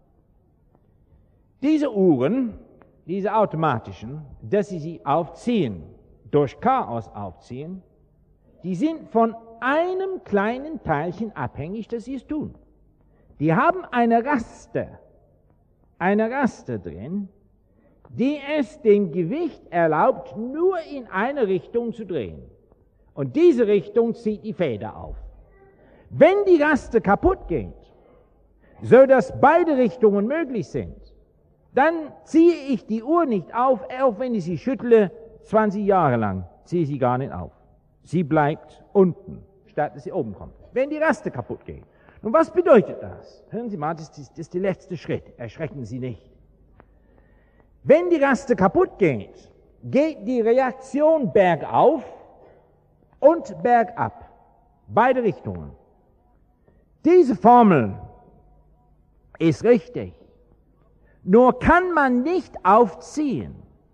diese Uhren, diese automatischen, dass sie sie aufziehen, durch Chaos aufziehen, die sind von einem kleinen Teilchen abhängig, dass sie es tun. Die haben eine Raste, eine Raste drin, die es dem Gewicht erlaubt, nur in eine Richtung zu drehen. Und diese Richtung zieht die Feder auf. Wenn die Raste kaputt geht, so dass beide Richtungen möglich sind, dann ziehe ich die Uhr nicht auf, auch wenn ich sie schüttle, zwanzig Jahre lang, ziehe ich sie gar nicht auf. Sie bleibt unten, statt dass sie oben kommt, wenn die Raste kaputt geht. Und was bedeutet das? Hören Sie mal, das ist, das ist der letzte Schritt, erschrecken Sie nicht. Wenn die Raste kaputt geht, geht die Reaktion bergauf und bergab, beide Richtungen. Diese Formel ist richtig. Nur kann man nicht aufziehen,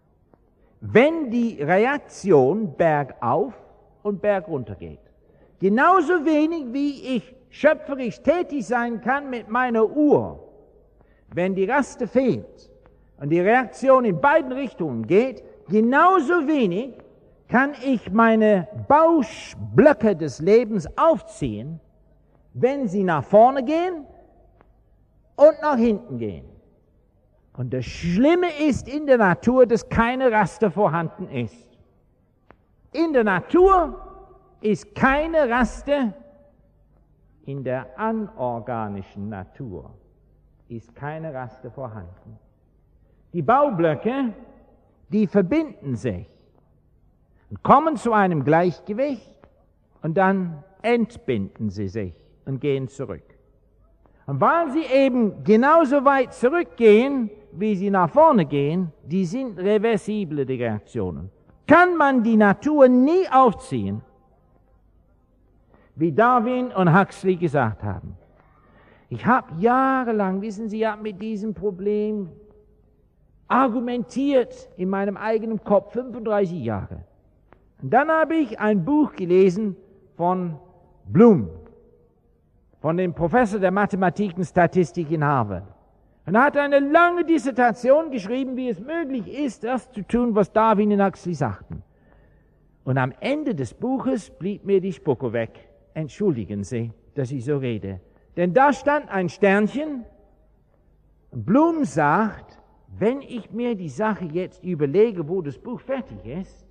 wenn die Reaktion bergauf und bergunter geht. Genauso wenig wie ich schöpferisch tätig sein kann mit meiner Uhr, wenn die Raste fehlt und die Reaktion in beiden Richtungen geht, genauso wenig kann ich meine Baublöcke des Lebens aufziehen, wenn sie nach vorne gehen und nach hinten gehen. Und das Schlimme ist in der Natur, dass keine Raste vorhanden ist. In der Natur ist keine Raste, in der anorganischen Natur ist keine Raste vorhanden. Die Baublöcke, die verbinden sich und kommen zu einem Gleichgewicht und dann entbinden sie sich und gehen zurück. Und weil sie eben genauso weit zurückgehen, wie sie nach vorne gehen, die sind reversible, die Reaktionen. Kann man die Natur nie aufziehen, wie Darwin und Huxley gesagt haben. Ich habe jahrelang, wissen Sie, ja, mit diesem Problem argumentiert in meinem eigenen Kopf, fünfunddreißig Jahre. Und dann habe ich ein Buch gelesen von Bloom, von dem Professor der Mathematik und Statistik in Harvard. Und er hat eine lange Dissertation geschrieben, wie es möglich ist, das zu tun, was Darwin und Huxley sagten. Und am Ende des Buches blieb mir die Spucke weg. Entschuldigen Sie, dass ich so rede. Denn da stand ein Sternchen. Blum sagt, wenn ich mir die Sache jetzt überlege, wo das Buch fertig ist,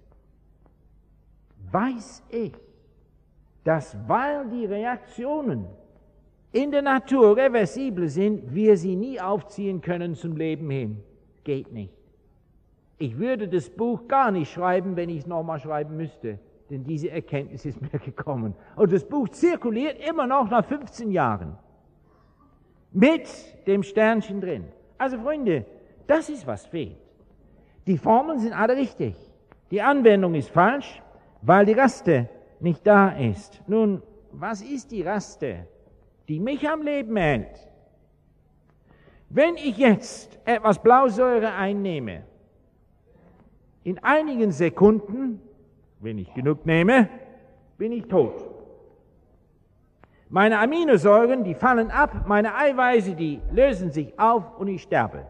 weiß ich, dass weil die Reaktionen in der Natur reversibel sind, wir sie nie aufziehen können zum Leben hin. Geht nicht. Ich würde das Buch gar nicht schreiben, wenn ich es nochmal schreiben müsste, denn diese Erkenntnis ist mir gekommen. Und das Buch zirkuliert immer noch nach fünfzehn Jahren mit dem Sternchen drin. Also Freunde, das ist, was fehlt. Die Formeln sind alle richtig. Die Anwendung ist falsch, weil die Raste nicht da ist. Nun, was ist die Raste, die mich am Leben hält? Wenn ich jetzt etwas Blausäure einnehme, in einigen Sekunden, wenn ich genug nehme, bin ich tot. Meine Aminosäuren, die fallen ab, meine Eiweiße, die lösen sich auf und ich sterbe.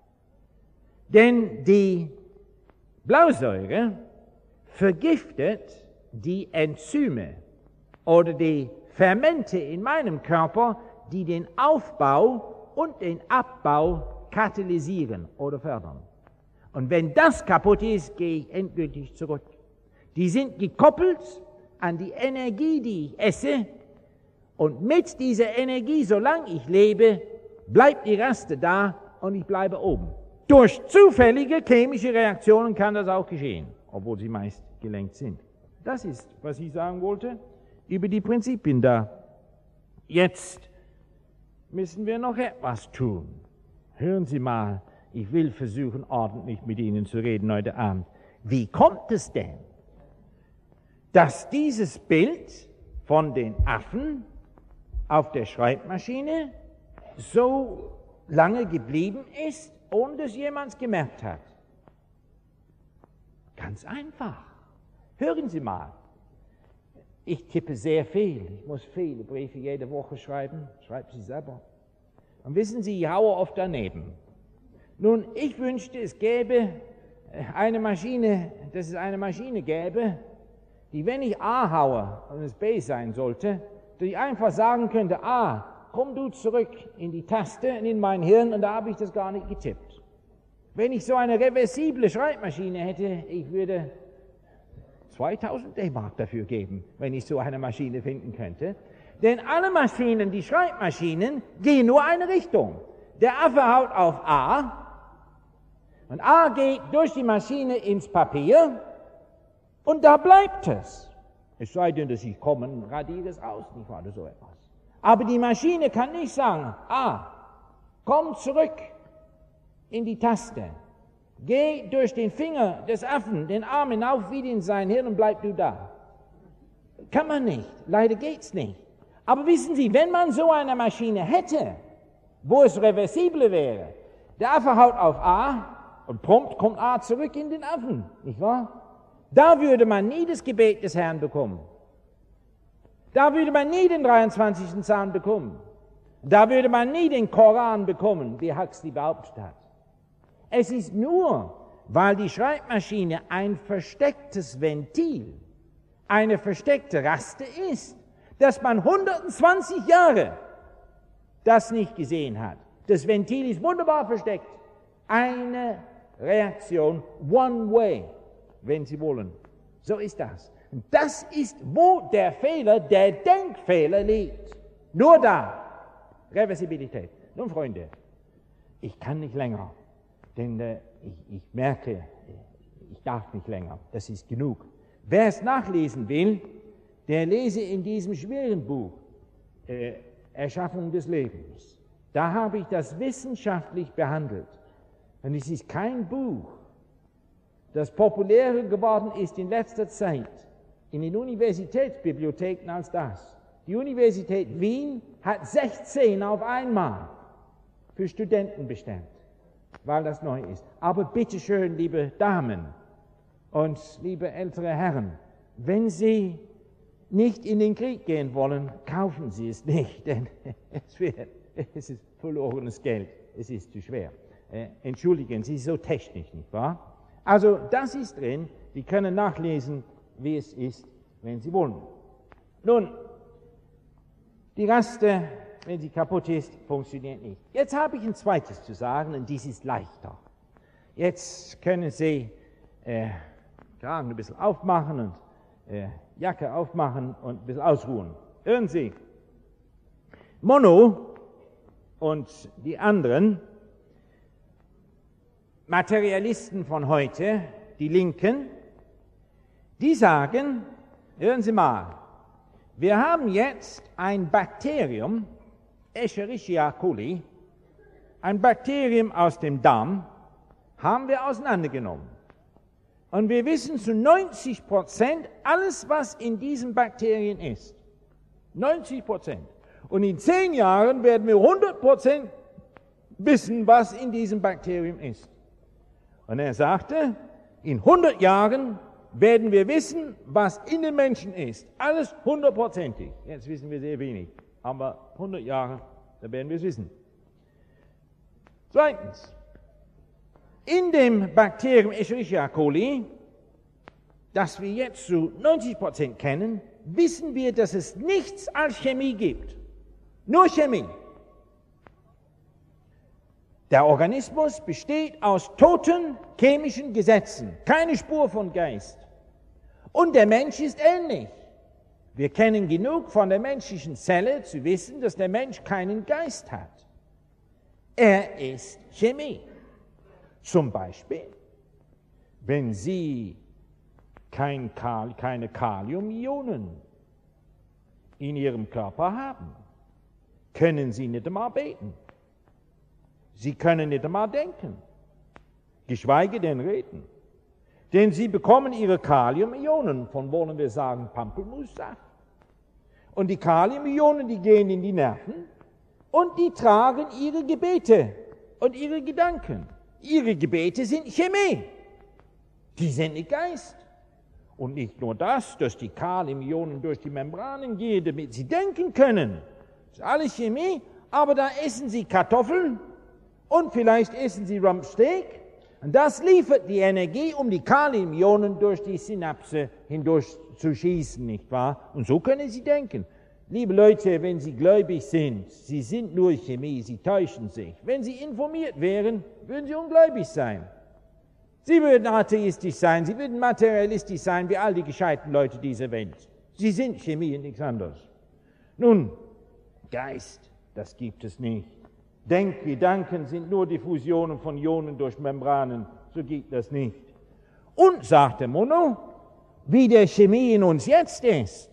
Denn die Blausäure vergiftet die Enzyme oder die Fermente in meinem Körper, die den Aufbau und den Abbau katalysieren oder fördern. Und wenn das kaputt ist, gehe ich endgültig zurück. Die sind gekoppelt an die Energie, die ich esse. Und mit dieser Energie, solange ich lebe, bleibt die Raste da und ich bleibe oben. Durch zufällige chemische Reaktionen kann das auch geschehen, obwohl sie meist gelenkt sind. Das ist, was ich sagen wollte, über die Prinzipien da. Jetzt müssen wir noch etwas tun. Hören Sie mal, ich will versuchen, ordentlich mit Ihnen zu reden heute Abend. Wie kommt es denn, dass dieses Bild von den Affen auf der Schreibmaschine so lange geblieben ist, ohne dass jemand es gemerkt hat? Ganz einfach. Hören Sie mal. Ich tippe sehr viel. Ich muss viele Briefe jede Woche schreiben. Schreiben Sie selber. Und wissen Sie, ich haue oft daneben. Nun, ich wünschte, es gäbe eine Maschine, dass es eine Maschine gäbe, die, wenn ich A haue und es B sein sollte, dass ich einfach sagen könnte, A, komm du zurück in die Taste und in mein Hirn, und da habe ich das gar nicht getippt. Wenn ich so eine reversible Schreibmaschine hätte, ich würde zweitausend D-Mark dafür geben, wenn ich so eine Maschine finden könnte. Denn alle Maschinen, die Schreibmaschinen, gehen nur eine Richtung. Der Affe haut auf A, und A geht durch die Maschine ins Papier, und da bleibt es. Es sei denn, dass ich komme und radiere es aus, nicht wahr, oder so etwas. Aber die Maschine kann nicht sagen, A, komm zurück in die Taste. Geh durch den Finger des Affen, den Arm hinauf wieder in sein Hirn und bleib du da. Kann man nicht. Leider geht's nicht. Aber wissen Sie, wenn man so eine Maschine hätte, wo es reversible wäre, der Affe haut auf A und prompt kommt A zurück in den Affen, nicht wahr? Da würde man nie das Gebet des Herrn bekommen. Da würde man nie den dreiundzwanzigsten Psalm bekommen. Da würde man nie den Koran bekommen, wie Huxley behauptet hat. Es ist nur, weil die Schreibmaschine ein verstecktes Ventil, eine versteckte Raste ist, dass man hundertzwanzig Jahre das nicht gesehen hat. Das Ventil ist wunderbar versteckt. Eine Reaktion, one way, wenn Sie wollen. So ist das. Und das ist, wo der Fehler, der Denkfehler liegt. Nur da. Reversibilität. Nun, Freunde, ich kann nicht länger, denn äh, ich, ich merke, ich darf nicht länger. Das ist genug. Wer es nachlesen will, der lese in diesem schweren Buch äh, Erschaffung des Lebens. Da habe ich das wissenschaftlich behandelt. Und es ist kein Buch, das populärer geworden ist in letzter Zeit in den Universitätsbibliotheken als das. Die Universität Wien hat sechzehn auf einmal für Studenten bestimmt, weil das neu ist. Aber bitteschön, liebe Damen und liebe ältere Herren, wenn Sie nicht in den Krieg gehen wollen, kaufen Sie es nicht, denn es, wird, es ist verlorenes Geld. es ist zu schwer. Äh, entschuldigen Sie, so technisch, nicht wahr? Also das ist drin, Sie können nachlesen, wie es ist, wenn Sie wollen. Nun, die Raste, wenn sie kaputt ist, funktioniert nicht. Jetzt habe ich ein zweites zu sagen, und dies ist leichter. Jetzt können Sie äh, Kragen ein bisschen aufmachen und äh, Jacke aufmachen und ein bisschen ausruhen. Hören Sie, Mono und die anderen Materialisten von heute, die Linken, die sagen, hören Sie mal, wir haben jetzt ein Bakterium, Escherichia coli, ein Bakterium aus dem Darm, haben wir auseinandergenommen. Und wir wissen zu neunzig Prozent alles, was in diesen Bakterien ist. neunzig Prozent. Und in zehn Jahren werden wir hundert Prozent wissen, was in diesem Bakterium ist. Und er sagte, in hundert Jahren werden wir wissen, was in den Menschen ist. Alles hundertprozentig. Jetzt wissen wir sehr wenig. Aber hundert Jahre, da werden wir es wissen. Zweitens, in dem Bakterium Escherichia coli, das wir jetzt zu neunzig Prozent kennen, wissen wir, dass es nichts als Chemie gibt. Nur Chemie. Der Organismus besteht aus toten chemischen Gesetzen, keine Spur von Geist. Und der Mensch ist ähnlich. Wir kennen genug von der menschlichen Zelle zu wissen, dass der Mensch keinen Geist hat. Er ist Chemie. Zum Beispiel, wenn Sie kein Kal- keine Kaliumionen in Ihrem Körper haben, können Sie nicht einmal beten. Sie können nicht einmal denken, geschweige denn reden. Denn Sie bekommen Ihre Kaliumionen von, wollen wir sagen, Pampelmussaft. Und die Kaliumionen, die gehen in die Nerven und die tragen Ihre Gebete und Ihre Gedanken. Ihre Gebete sind Chemie. Die sind nicht Geist. Und nicht nur das, dass die Kaliumionen durch die Membranen gehen, damit Sie denken können. Das ist alles Chemie, aber da essen Sie Kartoffeln und vielleicht essen Sie Rumpsteak. Und das liefert die Energie, um die Kaliumionen durch die Synapse hindurch zu schießen, nicht wahr? Und so können Sie denken. Liebe Leute, wenn Sie gläubig sind, Sie sind nur Chemie, Sie täuschen sich. Wenn Sie informiert wären, würden Sie ungläubig sein. Sie würden atheistisch sein, Sie würden materialistisch sein, wie all die gescheiten Leute dieser Welt. Sie sind Chemie und nichts anderes. Nun, Geist, das gibt es nicht. Denkgedanken sind nur Diffusionen von Ionen durch Membranen, so gibt das nicht. Und, sagte Mono, wie der Chemie in uns jetzt ist,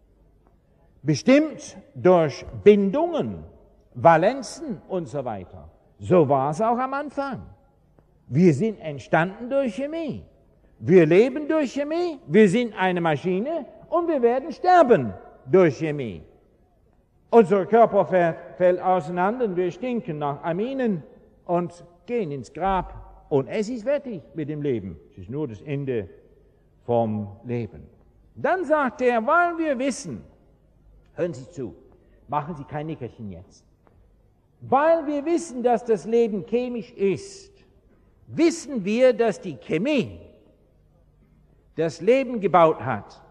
bestimmt durch Bindungen, Valenzen und so weiter. So war es auch am Anfang. Wir sind entstanden durch Chemie. Wir leben durch Chemie, wir sind eine Maschine und wir werden sterben durch Chemie. Unser Körper fällt, fällt auseinander und wir stinken nach Aminen und gehen ins Grab und es ist fertig mit dem Leben. Es ist nur das Ende vom Leben. Dann sagt er, weil wir wissen, hören Sie zu, machen Sie kein Nickerchen jetzt. Weil wir wissen, dass das Leben chemisch ist, wissen wir, dass die Chemie das Leben gebaut hat.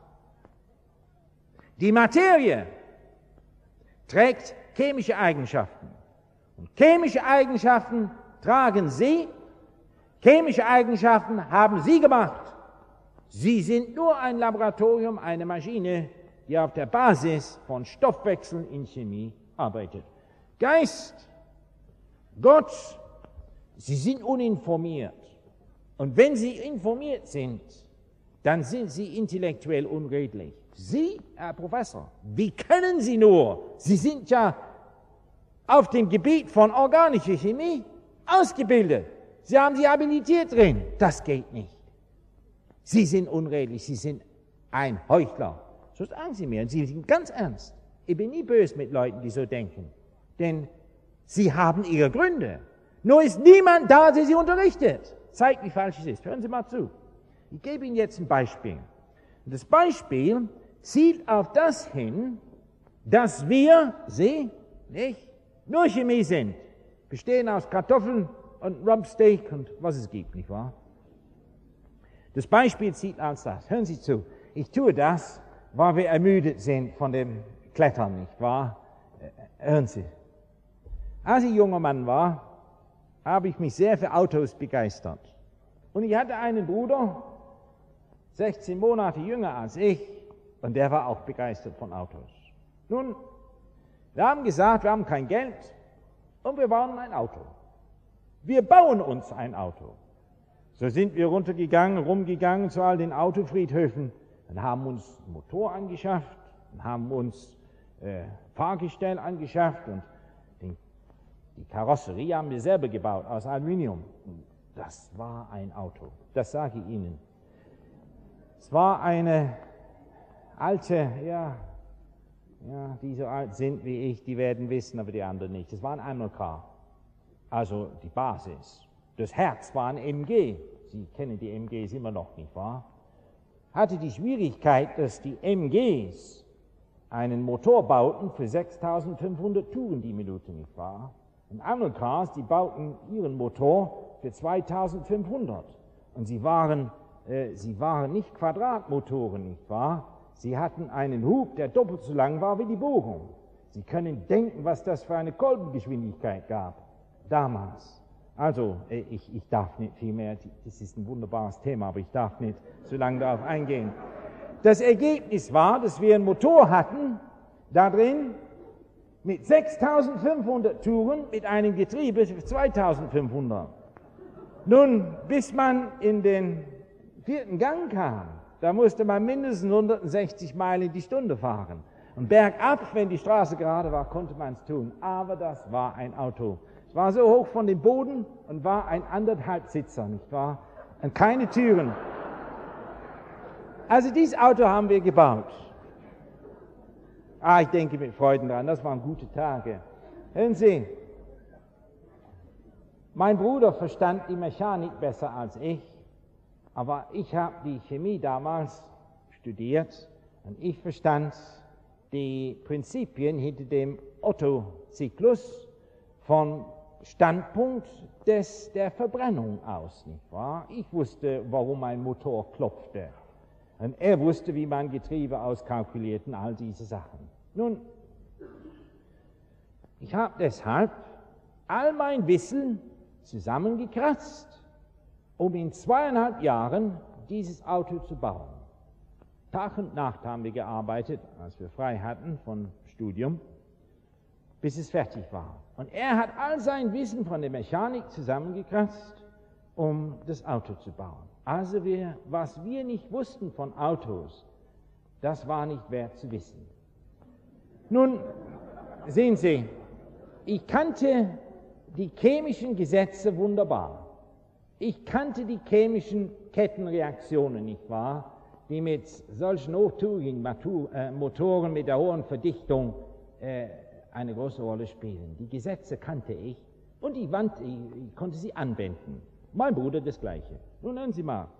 Die Materie trägt chemische Eigenschaften. Und chemische Eigenschaften tragen Sie, chemische Eigenschaften haben Sie gemacht. Sie sind nur ein Laboratorium, eine Maschine, die auf der Basis von Stoffwechseln in Chemie arbeitet. Geist, Gott, Sie sind uninformiert. Und wenn Sie informiert sind, dann sind Sie intellektuell unredlich. Sie, Herr Professor, wie können Sie nur? Sie sind ja auf dem Gebiet von organischer Chemie ausgebildet. Sie haben Sie habilitiert drin. Das geht nicht. Sie sind unredlich, Sie sind ein Heuchler. So sagen Sie mir, und Sie sind ganz ernst. Ich bin nie böse mit Leuten, die so denken. Denn Sie haben Ihre Gründe. Nur ist niemand da, der Sie unterrichtet. Zeigt, wie falsch es ist. Hören Sie mal zu. Ich gebe Ihnen jetzt ein Beispiel. Das Beispiel zielt auf das hin, dass wir, Sie, nicht, nur Chemie sind. bestehen aus Kartoffeln und Rumpsteak und was es gibt, nicht wahr? Das Beispiel sieht als das. Hören Sie zu, ich tue das, weil wir ermüdet sind von dem Klettern, nicht wahr? Hören Sie. Als ich junger Mann war, habe ich mich sehr für Autos begeistert. Und ich hatte einen Bruder, sechzehn Monate jünger als ich, und der war auch begeistert von Autos. Nun, wir haben gesagt, wir haben kein Geld und wir bauen ein Auto. Wir bauen uns ein Auto. So sind wir runtergegangen, rumgegangen zu all den Autofriedhöfen und haben uns einen Motor angeschafft und haben uns äh, Fahrgestell angeschafft und den, die Karosserie haben wir selber gebaut aus Aluminium. Das war ein Auto, das sage ich Ihnen. Es war eine alte, ja, ja, die so alt sind wie ich, die werden wissen, aber die anderen nicht. Es war ein Einmalcar, also die Basis. Das Herz war ein M G. Sie kennen die M Gs immer noch, nicht wahr? Hatte die Schwierigkeit, dass die M Gs einen Motor bauten für sechstausendfünfhundert Touren die Minute, nicht wahr? Und Einmalcars, die bauten ihren Motor für zweitausendfünfhundert. Und sie waren, äh, sie waren nicht Quadratmotoren, nicht wahr? Sie hatten einen Hub, der doppelt so lang war wie die Bohrung. Sie können denken, was das für eine Kolbengeschwindigkeit gab damals. Also, ich, ich darf nicht viel mehr, das ist ein wunderbares Thema, aber ich darf nicht so lange darauf eingehen. Das Ergebnis war, dass wir einen Motor hatten, da drin, mit sechstausendfünfhundert Touren, mit einem Getriebe für zweitausendfünfhundert. Nun, bis man in den vierten Gang kam, da musste man mindestens hundertsechzig Meilen die Stunde fahren. Und bergab, wenn die Straße gerade war, konnte man es tun. Aber das war ein Auto. Es war so hoch von dem Boden und war ein anderthalb Sitzer, nicht wahr? Und keine Türen. Also dieses Auto haben wir gebaut. Ah, ich denke mit Freuden dran, das waren gute Tage. Hören Sie, mein Bruder verstand die Mechanik besser als ich, aber ich habe die Chemie damals studiert und ich verstand die Prinzipien hinter dem Otto-Zyklus vom Standpunkt des, der Verbrennung aus, nicht wahr? Ich wusste, warum ein Motor klopfte. Und er wusste, wie man Getriebe auskalkuliert und all diese Sachen. Nun, ich habe deshalb all mein Wissen zusammengekratzt, um in zweieinhalb Jahren dieses Auto zu bauen. Tag und Nacht haben wir gearbeitet, als wir frei hatten vom Studium, bis es fertig war. Und er hat all sein Wissen von der Mechanik zusammengekratzt, um das Auto zu bauen. Also wir, was wir nicht wussten von Autos, das war nicht wert zu wissen. Nun, sehen Sie, ich kannte die chemischen Gesetze wunderbar. Ich kannte die chemischen Kettenreaktionen, nicht wahr, die mit solchen hochtourigen Motoren mit der hohen Verdichtung äh, eine große Rolle spielen. Die Gesetze kannte ich und ich, wandte, ich konnte sie anwenden. Mein Bruder das Gleiche. Nun hören Sie mal.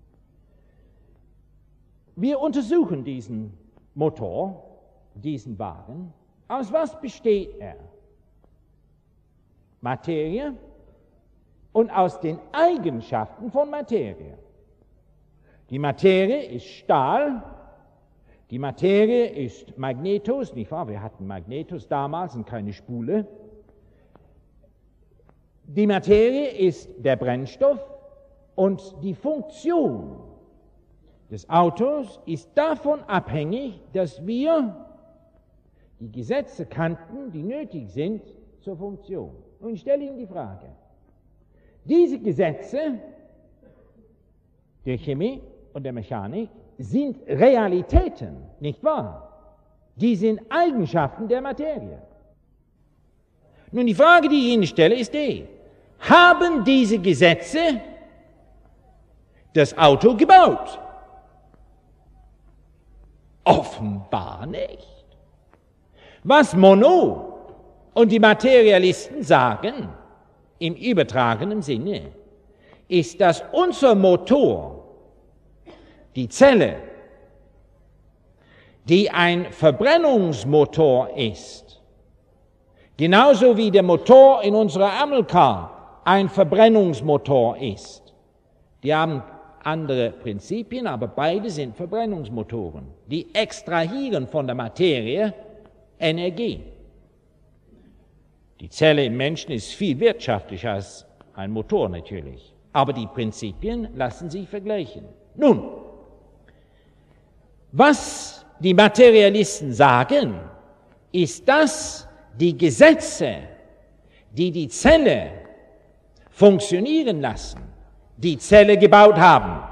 Wir untersuchen diesen Motor, diesen Wagen. Aus was besteht er? Materie und aus den Eigenschaften von Materie. Die Materie ist Stahl, die Materie ist Magnetos, nicht wahr? Wir hatten Magnetos damals und keine Spule. Die Materie ist der Brennstoff und die Funktion des Autos ist davon abhängig, dass wir die Gesetze kannten, die nötig sind zur Funktion. Und ich stelle Ihnen die Frage, diese Gesetze der Chemie und der Mechanik sind Realitäten, nicht wahr? Die sind Eigenschaften der Materie. Nun, die Frage, die ich Ihnen stelle, ist die: Haben diese Gesetze das Auto gebaut? Offenbar nicht. Was Monod und die Materialisten sagen, im übertragenen Sinne, ist, dass unser Motor, die Zelle, die ein Verbrennungsmotor ist, Genauso wie der Motor in unserer Ärmelkar ein Verbrennungsmotor ist. Die haben andere Prinzipien, aber beide sind Verbrennungsmotoren. Die extrahieren von der Materie Energie. Die Zelle im Menschen ist viel wirtschaftlicher als ein Motor natürlich, aber die Prinzipien lassen sich vergleichen. Nun, was die Materialisten sagen, ist, dass die Gesetze, die die Zelle funktionieren lassen, die Zelle gebaut haben.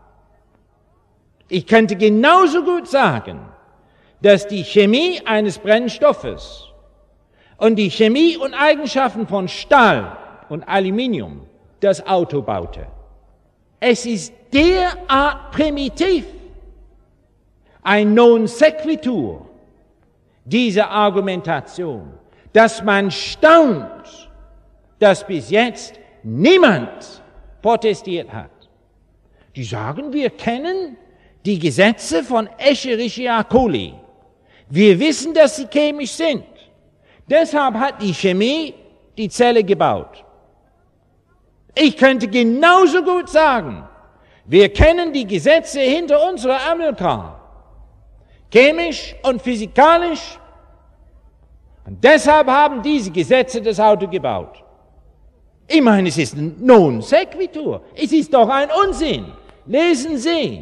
Ich könnte genauso gut sagen, dass die Chemie eines Brennstoffes und die Chemie und Eigenschaften von Stahl und Aluminium das Auto baute. Es ist derart primitiv, ein non sequitur, diese Argumentation, dass man staunt, dass bis jetzt niemand protestiert hat. Die sagen, wir kennen die Gesetze von Escherichia coli. Wir wissen, dass sie chemisch sind. Deshalb hat die Chemie die Zelle gebaut. Ich könnte genauso gut sagen, wir kennen die Gesetze hinter unserer Ärmelkar. Chemisch und physikalisch. Und deshalb haben diese Gesetze das Auto gebaut. Ich meine, es ist ein non sequitur. Es ist doch ein Unsinn. Lesen Sie.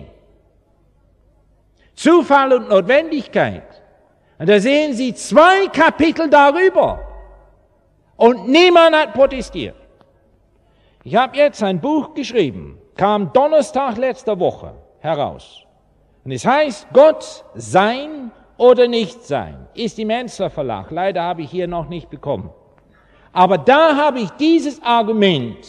Zufall und Notwendigkeit. Und da sehen Sie zwei Kapitel darüber. Und niemand hat protestiert. Ich habe jetzt ein Buch geschrieben, kam Donnerstag letzter Woche heraus. Und es heißt, Gott sein oder nicht sein, ist im Enzler Verlag. Leider habe ich hier noch nicht bekommen. Aber da habe ich dieses Argument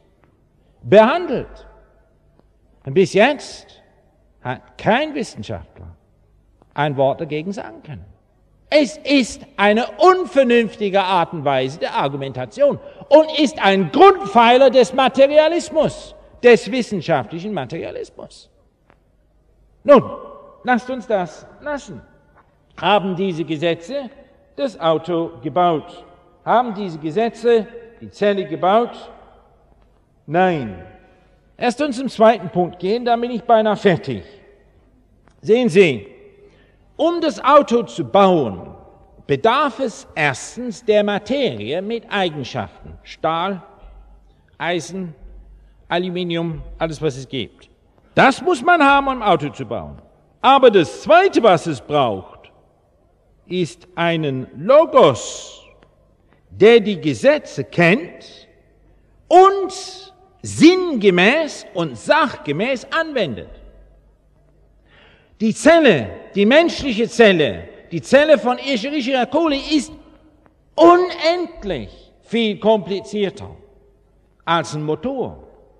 behandelt. Und bis jetzt hat kein Wissenschaftler ein Wort dagegen sagen können. Es ist eine unvernünftige Art und Weise der Argumentation und ist ein Grundpfeiler des Materialismus, des wissenschaftlichen Materialismus. Nun, lasst uns das lassen. Haben diese Gesetze das Auto gebaut? Haben diese Gesetze die Zelle gebaut? Nein. Erst uns zum zweiten Punkt gehen, dann bin ich beinahe fertig. Sehen Sie, um das Auto zu bauen, bedarf es erstens der Materie mit Eigenschaften. Stahl, Eisen, Aluminium, alles was es gibt. Das muss man haben, um ein Auto zu bauen. Aber das Zweite, was es braucht, ist einen Logos, der die Gesetze kennt und sinngemäß und sachgemäß anwendet. Die Zelle, die menschliche Zelle, die Zelle von Escherichia coli ist unendlich viel komplizierter als ein Motor.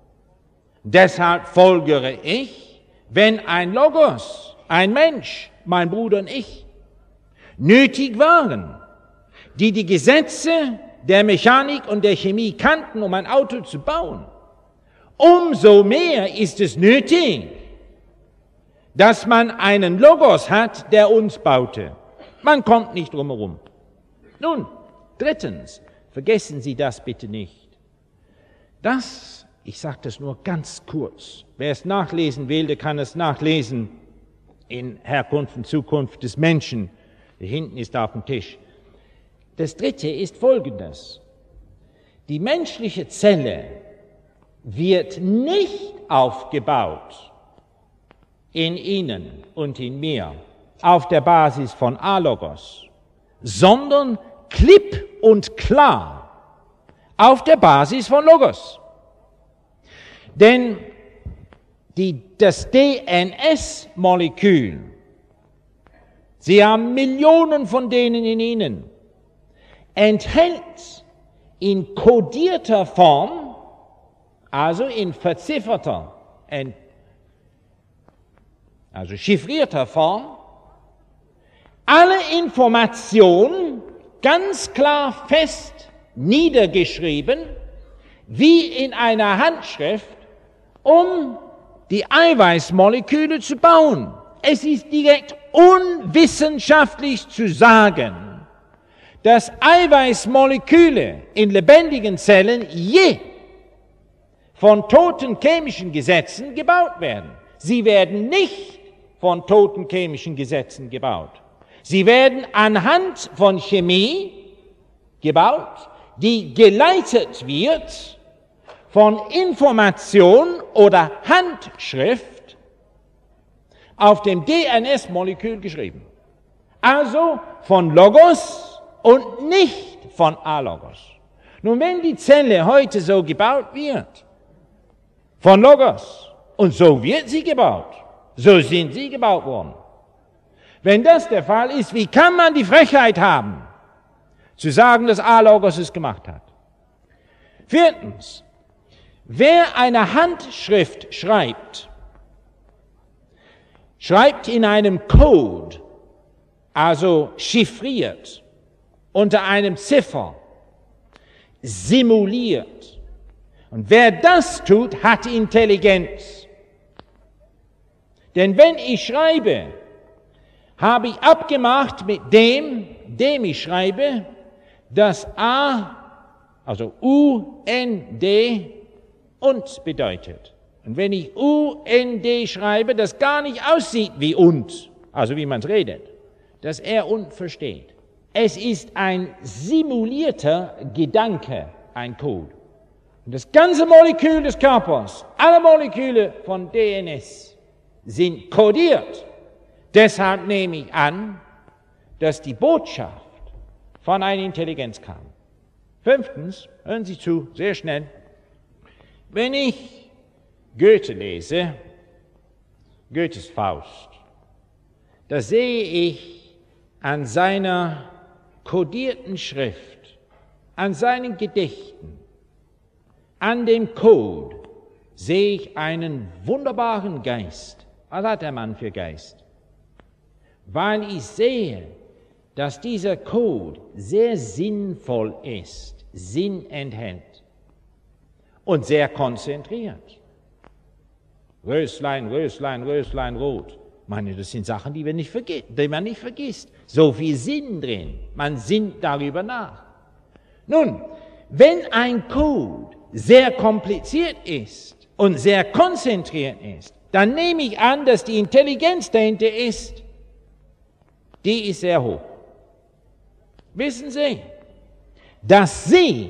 Deshalb folgere ich, wenn ein Logos, ein Mensch, mein Bruder und ich, nötig waren, die die Gesetze der Mechanik und der Chemie kannten, um ein Auto zu bauen, umso mehr ist es nötig, dass man einen Logos hat, der uns baute. Man kommt nicht drum herum. Nun, drittens, vergessen Sie das bitte nicht. Das, ich sage das nur ganz kurz, wer es nachlesen will, der kann es nachlesen in Herkunft und Zukunft des Menschen. Hier hinten ist auf dem Tisch. Das dritte ist Folgendes. Die menschliche Zelle wird nicht aufgebaut in Ihnen und in mir auf der Basis von A-Logos, sondern klipp und klar auf der Basis von Logos. Denn die, das D N S-Molekül, Sie haben Millionen von denen in Ihnen, enthält in kodierter Form, also in verzifferter, also chiffrierter Form, alle Informationen ganz klar fest niedergeschrieben, wie in einer Handschrift, um die Eiweißmoleküle zu bauen. Es ist direkt unwissenschaftlich zu sagen, dass Eiweißmoleküle in lebendigen Zellen je von toten chemischen Gesetzen gebaut werden. Sie werden nicht von toten chemischen Gesetzen gebaut. Sie werden anhand von Chemie gebaut, die geleitet wird von Information oder Handschrift auf dem D N S-Molekül geschrieben. Also von Logos und nicht von Alogos. Nun, wenn die Zelle heute so gebaut wird, von Logos, und so wird sie gebaut, so sind sie gebaut worden. Wenn das der Fall ist, wie kann man die Frechheit haben, zu sagen, dass Alogos es gemacht hat? Viertens, wer eine Handschrift schreibt, schreibt in einem Code, also chiffriert, unter einem Ziffer, simuliert. Und wer das tut, hat Intelligenz. Denn wenn ich schreibe, habe ich abgemacht mit dem, dem ich schreibe, dass A, also U N D, und bedeutet. Und wenn ich U N D schreibe, das gar nicht aussieht wie und, also wie man es redet, dass er und versteht. Es ist ein simulierter Gedanke, ein Code. Und das ganze Molekül des Körpers, alle Moleküle von D N S sind kodiert. Deshalb nehme ich an, dass die Botschaft von einer Intelligenz kam. Fünftens, hören Sie zu, sehr schnell. Wenn ich Goethe lese, Goethes Faust, da sehe ich an seiner kodierten Schrift, an seinen Gedichten, an dem Code, sehe ich einen wunderbaren Geist. Was hat der Mann für Geist? Weil ich sehe, dass dieser Code sehr sinnvoll ist, Sinn enthält und sehr konzentriert. Röslein, Röslein, Röslein, rot. Ich meine, das sind Sachen, die, wir nicht verge- die man nicht vergisst. So viel Sinn drin. Man sinnt darüber nach. Nun, wenn ein Code sehr kompliziert ist und sehr konzentriert ist, dann nehme ich an, dass die Intelligenz dahinter ist, die ist sehr hoch. Wissen Sie, dass Sie,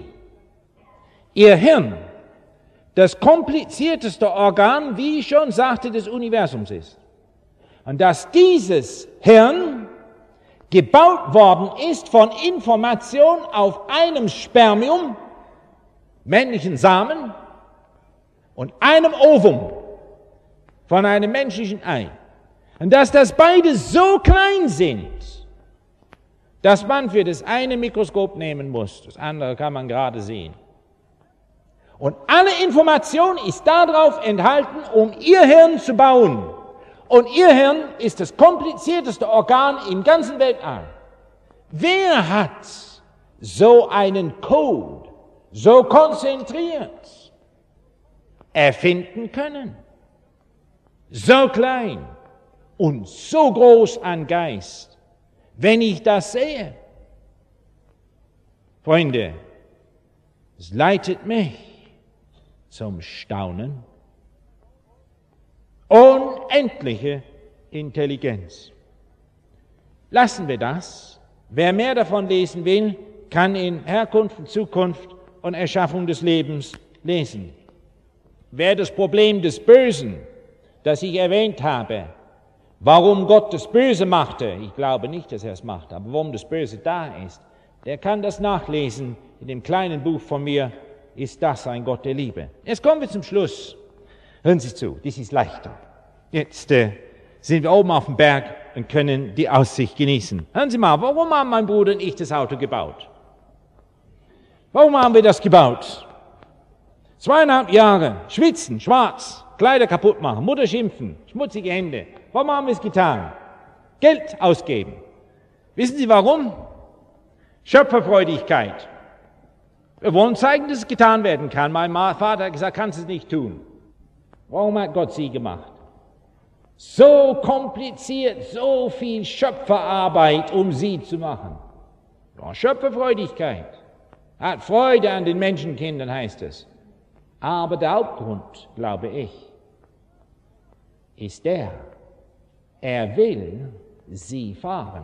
Ihr Hirn, das komplizierteste Organ, wie ich schon sagte, des Universums ist. Und dass dieses Hirn gebaut worden ist von Information auf einem Spermium, männlichen Samen, und einem Ovum von einem menschlichen Ei. Und dass das beide so klein sind, dass man für das eine Mikroskop nehmen muss, das andere kann man gerade sehen. Und alle Information ist darauf enthalten, um Ihr Hirn zu bauen. Und Ihr Hirn ist das komplizierteste Organ im ganzen Weltall. Wer hat so einen Code, so konzentriert, erfinden können? So klein und so groß an Geist, wenn ich das sehe. Freunde, es leitet mich zum Staunen. Unendliche Intelligenz. Lassen wir das. Wer mehr davon lesen will, kann in Herkunft und Zukunft und Erschaffung des Lebens lesen. Wer das Problem des Bösen, das ich erwähnt habe, warum Gott das Böse machte, ich glaube nicht, dass er es macht, aber warum das Böse da ist, der kann das nachlesen in dem kleinen Buch von mir, Ist das ein Gott der Liebe? Jetzt kommen wir zum Schluss. Hören Sie zu, das ist leichter. Jetzt äh, sind wir oben auf dem Berg und können die Aussicht genießen. Hören Sie mal, warum haben mein Bruder und ich das Auto gebaut? Warum haben wir das gebaut? Zweieinhalb Jahre, schwitzen, schwarz, Kleider kaputt machen, Mutter schimpfen, schmutzige Hände. Warum haben wir es getan? Geld ausgeben. Wissen Sie warum? Schöpferfreudigkeit. Wir wollen zeigen, dass es getan werden kann. Mein Vater hat gesagt, kannst es nicht tun. Warum hat Gott sie gemacht? So kompliziert, so viel Schöpferarbeit, um sie zu machen. Ja, Schöpferfreudigkeit. Hat Freude an den Menschenkindern, heißt es. Aber der Hauptgrund, glaube ich, ist der, er will sie fahren.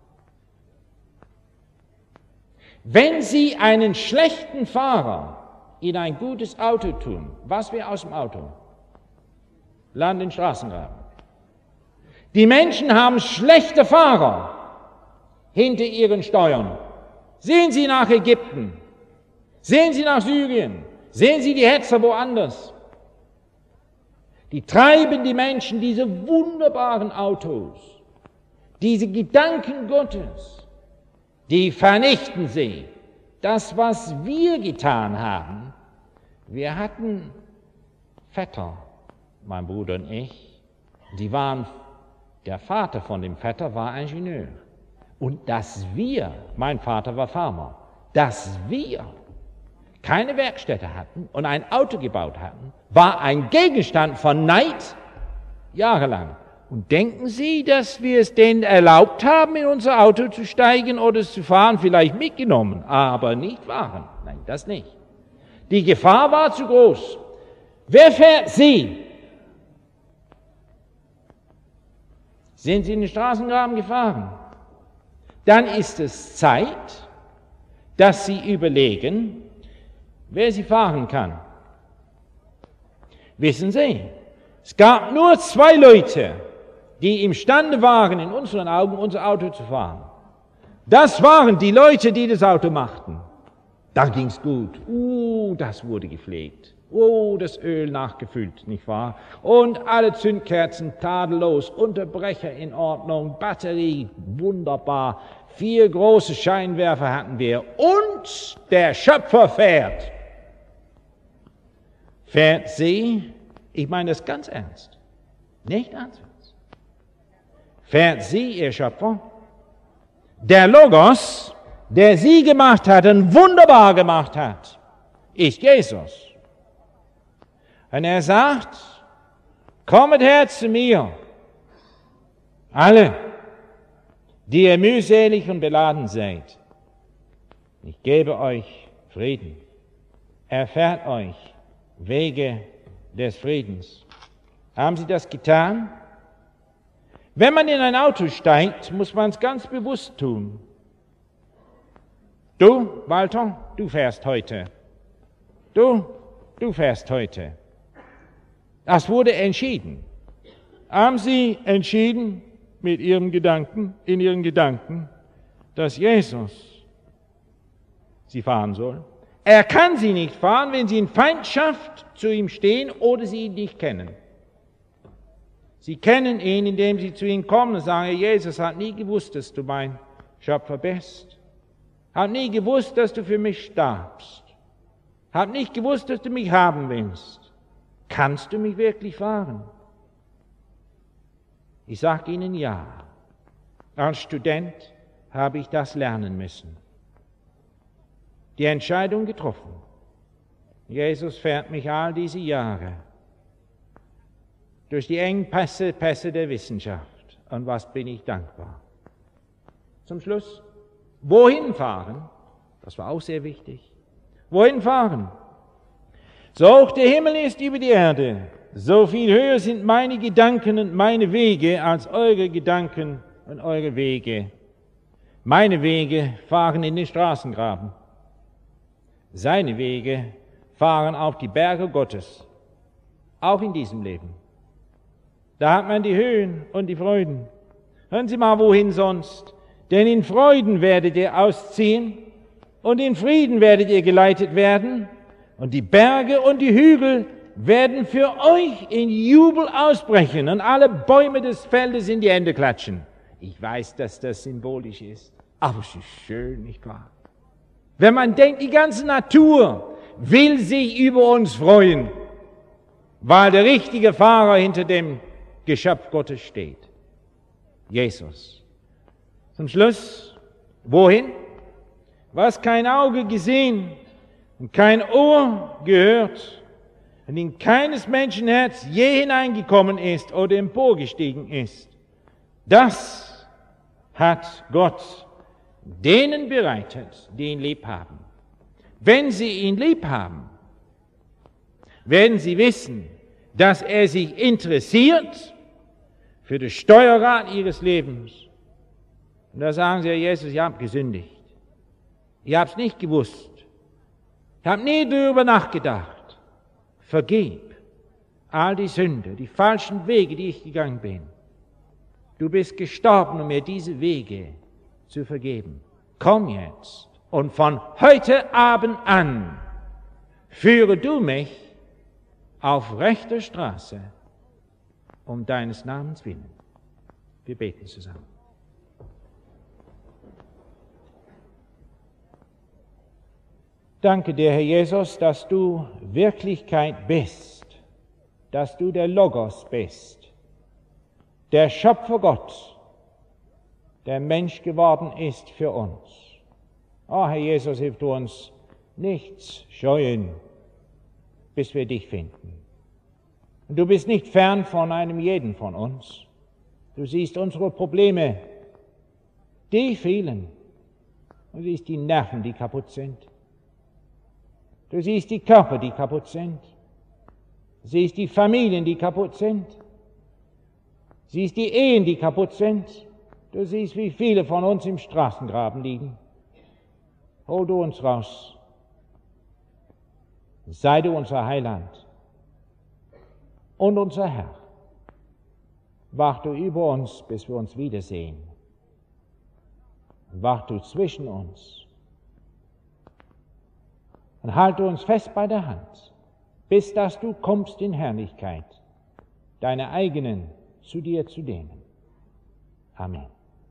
Wenn Sie einen schlechten Fahrer in ein gutes Auto tun, was wäre aus dem Auto? Land in Straßengraben. Die Menschen haben schlechte Fahrer hinter ihren Steuern. Sehen Sie nach Ägypten, sehen Sie nach Syrien, sehen Sie die Hetzer woanders. Die treiben die Menschen diese wunderbaren Autos, diese Gedanken Gottes, die vernichten sie. Das, was wir getan haben, wir hatten Vetter, mein Bruder und ich, die waren, der Vater von dem Vetter war Ingenieur. Und dass wir, mein Vater war Farmer, dass wir keine Werkstätte hatten und ein Auto gebaut hatten, war ein Gegenstand von Neid jahrelang. Und denken Sie, dass wir es denen erlaubt haben, in unser Auto zu steigen oder es zu fahren? Vielleicht mitgenommen, aber nicht fahren. Nein, das nicht. Die Gefahr war zu groß. Wer fährt Sie? Sind Sie in den Straßengraben gefahren? Dann ist es Zeit, dass Sie überlegen, wer Sie fahren kann. Wissen Sie, es gab nur zwei Leute, die imstande waren, in unseren Augen unser Auto zu fahren. Das waren die Leute, die das Auto machten. Da ging's gut. Uh, das wurde gepflegt. Oh, das Öl nachgefüllt, nicht wahr? Und alle Zündkerzen tadellos, Unterbrecher in Ordnung, Batterie wunderbar, vier große Scheinwerfer hatten wir und der Schöpfer fährt. Fährt sie? Ich meine das ganz ernst, nicht ernst. Fährt sie, ihr Schöpfer? Der Logos, der sie gemacht hat und wunderbar gemacht hat, ist Jesus. Und er sagt, kommet her zu mir, alle, die ihr mühselig und beladen seid. Ich gebe euch Frieden. Er fährt euch Wege des Friedens. Haben Sie das getan? Wenn man in ein Auto steigt, muss man es ganz bewusst tun. Du, Walter, du fährst heute. Du, du fährst heute. Das wurde entschieden. Haben Sie entschieden mit Ihren Gedanken, in Ihren Gedanken, dass Jesus Sie fahren soll? Er kann Sie nicht fahren, wenn Sie in Feindschaft zu ihm stehen oder Sie ihn nicht kennen. Sie kennen ihn, indem Sie zu ihm kommen und sagen, Jesus hat nie gewusst, dass du mein Schöpfer bist. Hat nie gewusst, dass du für mich starbst. Hat nicht gewusst, dass du mich haben willst. Kannst du mich wirklich fahren? Ich sage Ihnen ja. Als Student habe ich das lernen müssen. Die Entscheidung getroffen. Jesus fährt mich all diese Jahre durch die Engpässe Pässe der Wissenschaft. Und was bin ich dankbar. Zum Schluss, wohin fahren? Das war auch sehr wichtig. Wohin fahren? So hoch der Himmel ist über die Erde, so viel höher sind meine Gedanken und meine Wege als eure Gedanken und eure Wege. Meine Wege fahren in den Straßengraben. Seine Wege fahren auf die Berge Gottes, auch in diesem Leben. Da hat man die Höhen und die Freuden. Hören Sie mal, wohin sonst? Denn in Freuden werdet ihr ausziehen und in Frieden werdet ihr geleitet werden. Und die Berge und die Hügel werden für euch in Jubel ausbrechen und alle Bäume des Feldes in die Hände klatschen. Ich weiß, dass das symbolisch ist, aber es ist schön, nicht wahr? Wenn man denkt, die ganze Natur will sich über uns freuen, weil der richtige Fahrer hinter dem Geschöpf Gottes steht. Jesus. Zum Schluss, wohin? Was kein Auge gesehen und kein Ohr gehört und in keines Menschen Herz je hineingekommen ist oder emporgestiegen ist, das hat Gott denen bereitet, die ihn lieb haben. Wenn sie ihn lieb haben, werden sie wissen, dass er sich interessiert für das Steuerrad ihres Lebens. Und da sagen sie, Herr Jesus, ihr habt gesündigt. Ihr habt es nicht gewusst. Ihr habt nie darüber nachgedacht. Vergib all die Sünde, die falschen Wege, die ich gegangen bin. Du bist gestorben, um mir diese Wege zu vergeben. Komm jetzt und von heute Abend an führe du mich auf rechter Straße um deines Namens willen. Wir beten zusammen. Danke dir, Herr Jesus, dass du Wirklichkeit bist, dass du der Logos bist, der Schöpfer Gott, der Mensch geworden ist für uns. Oh, Herr Jesus, hilf du uns, nichts scheuen, bis wir dich finden. Und du bist nicht fern von einem jeden von uns. Du siehst unsere Probleme, die vielen. Du siehst die Nerven, die kaputt sind. Du siehst die Körper, die kaputt sind. Du siehst die Familien, die kaputt sind. Du siehst die Ehen, die kaputt sind. Du siehst, wie viele von uns im Straßengraben liegen. Hol du uns raus. Sei du unser Heiland und unser Herr. Wach du über uns, bis wir uns wiedersehen. Wach du zwischen uns. Und halte uns fest bei der Hand, bis dass du kommst in Herrlichkeit, deine eigenen zu dir zu nehmen. Amen.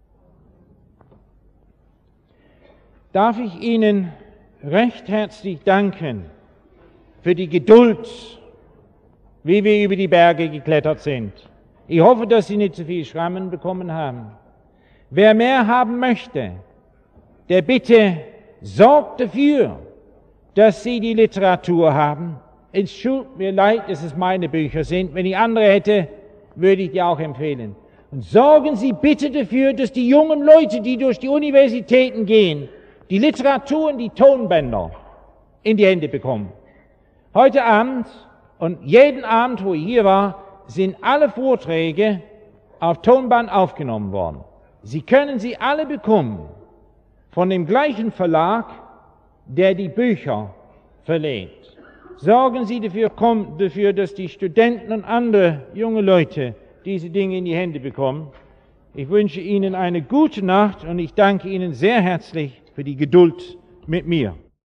Darf ich Ihnen recht herzlich danken für die Geduld, wie wir über die Berge geklettert sind. Ich hoffe, dass Sie nicht zu viel Schrammen bekommen haben. Wer mehr haben möchte, der bitte sorgt dafür, dass Sie die Literatur haben. Es tut mir leid, dass es meine Bücher sind. Wenn ich andere hätte, würde ich die auch empfehlen. Und sorgen Sie bitte dafür, dass die jungen Leute, die durch die Universitäten gehen, die Literatur und die Tonbänder in die Hände bekommen. Heute Abend und jeden Abend, wo ich hier war, sind alle Vorträge auf Tonband aufgenommen worden. Sie können sie alle bekommen von dem gleichen Verlag, der die Bücher verlegt. Sorgen Sie dafür, kommt dafür, dass die Studenten und andere junge Leute diese Dinge in die Hände bekommen. Ich wünsche Ihnen eine gute Nacht und ich danke Ihnen sehr herzlich für die Geduld mit mir.